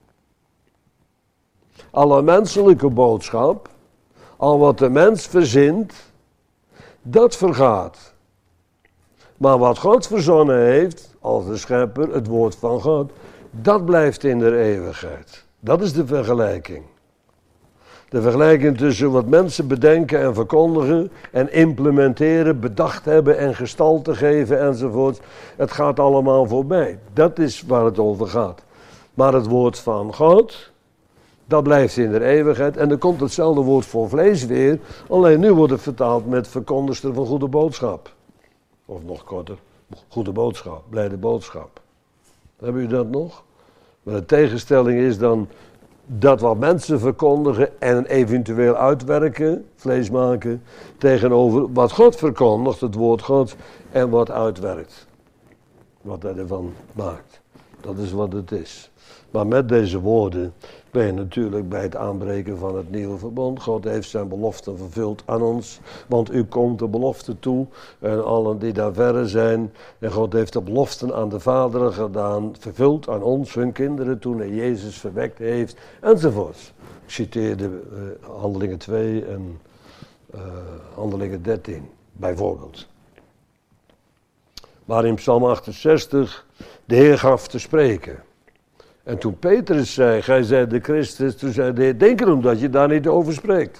alle menselijke boodschap, al wat de mens verzint, dat vergaat. Maar wat God verzonnen heeft, als de schepper, het woord van God, dat blijft in der eeuwigheid. Dat is de vergelijking. De vergelijking tussen wat mensen bedenken en verkondigen en implementeren, bedacht hebben en gestalte geven enzovoort. Het gaat allemaal voorbij. Dat is waar het over gaat. Maar het woord van God, dat blijft in de eeuwigheid. En er komt hetzelfde woord voor vlees weer, alleen nu wordt het vertaald met verkondigster van goede boodschap. Of nog korter, goede boodschap, blijde boodschap. Hebben u dat nog? Maar de tegenstelling is dan dat wat mensen verkondigen en eventueel uitwerken, vlees maken, tegenover wat God verkondigt, het woord God, en wat uitwerkt. Wat hij ervan maakt. Dat is wat het is. Maar met deze woorden ben je natuurlijk bij het aanbreken van het nieuwe verbond. God heeft zijn beloften vervuld aan ons, want u komt de belofte toe en allen die daar verre zijn. En God heeft de beloften aan de vaderen gedaan, vervuld aan ons, hun kinderen, toen hij Jezus verwekt heeft, enzovoort. Ik citeerde uh, Handelingen twee en uh, Handelingen dertien, bijvoorbeeld. Maar in Psalm achtenzestig, de Heer gaf te spreken. En toen Petrus zei, gij zijt de Christus, toen zei de Heer, denk erom dat je daar niet over spreekt.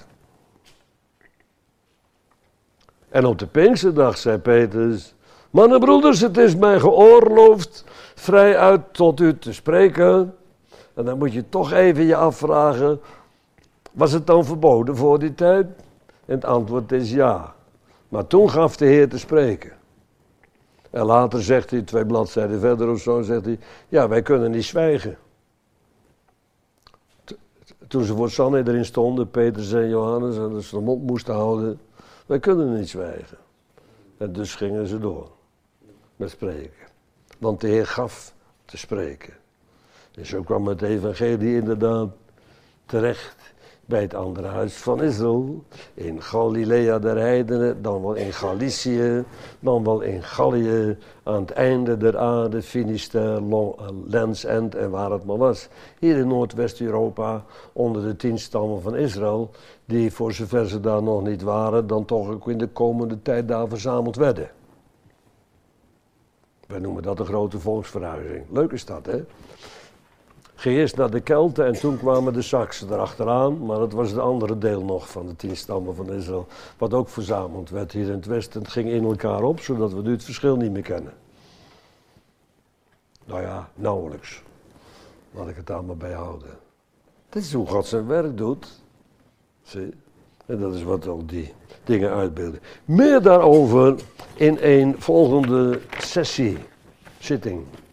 En op de Pinksterdag zei Petrus, mannen broeders, het is mij geoorloofd vrij uit tot u te spreken. En dan moet je toch even je afvragen, was het dan verboden voor die tijd? En het antwoord is ja. Maar toen gaf de Heer te spreken. En later zegt hij, twee bladzijden verder of zo, zegt hij, ja, wij kunnen niet zwijgen. Toen ze voor Sanhedrin stonden, Petrus en Johannes, en ze de mond moesten houden, wij kunnen niet zwijgen. En dus gingen ze door met spreken. Want de Heer gaf te spreken. En zo kwam het evangelie inderdaad terecht bij het andere huis van Israël, in Galilea der heidenen, dan wel in Galicië, dan wel in Gallië, aan het einde der aarde, Finisterre, Lens End en waar het maar was. Hier in Noordwest-Europa, onder de tien stammen van Israël, die voor zover ze daar nog niet waren, dan toch ook in de komende tijd daar verzameld werden. Wij noemen dat de grote volksverhuizing. Leuk is dat, hè? Ging eerst naar de Kelten en toen kwamen de Saksen erachteraan, maar dat was het andere deel nog van de tien stammen van Israël, wat ook verzameld werd hier in het Westen. Het ging in elkaar op, zodat we nu het verschil niet meer kennen. Nou ja, nauwelijks. Laat ik het daar maar bij houden. Dit is hoe God zijn werk doet. Zie? En dat is wat al die dingen uitbeelden. Meer daarover in een volgende sessie, zitting.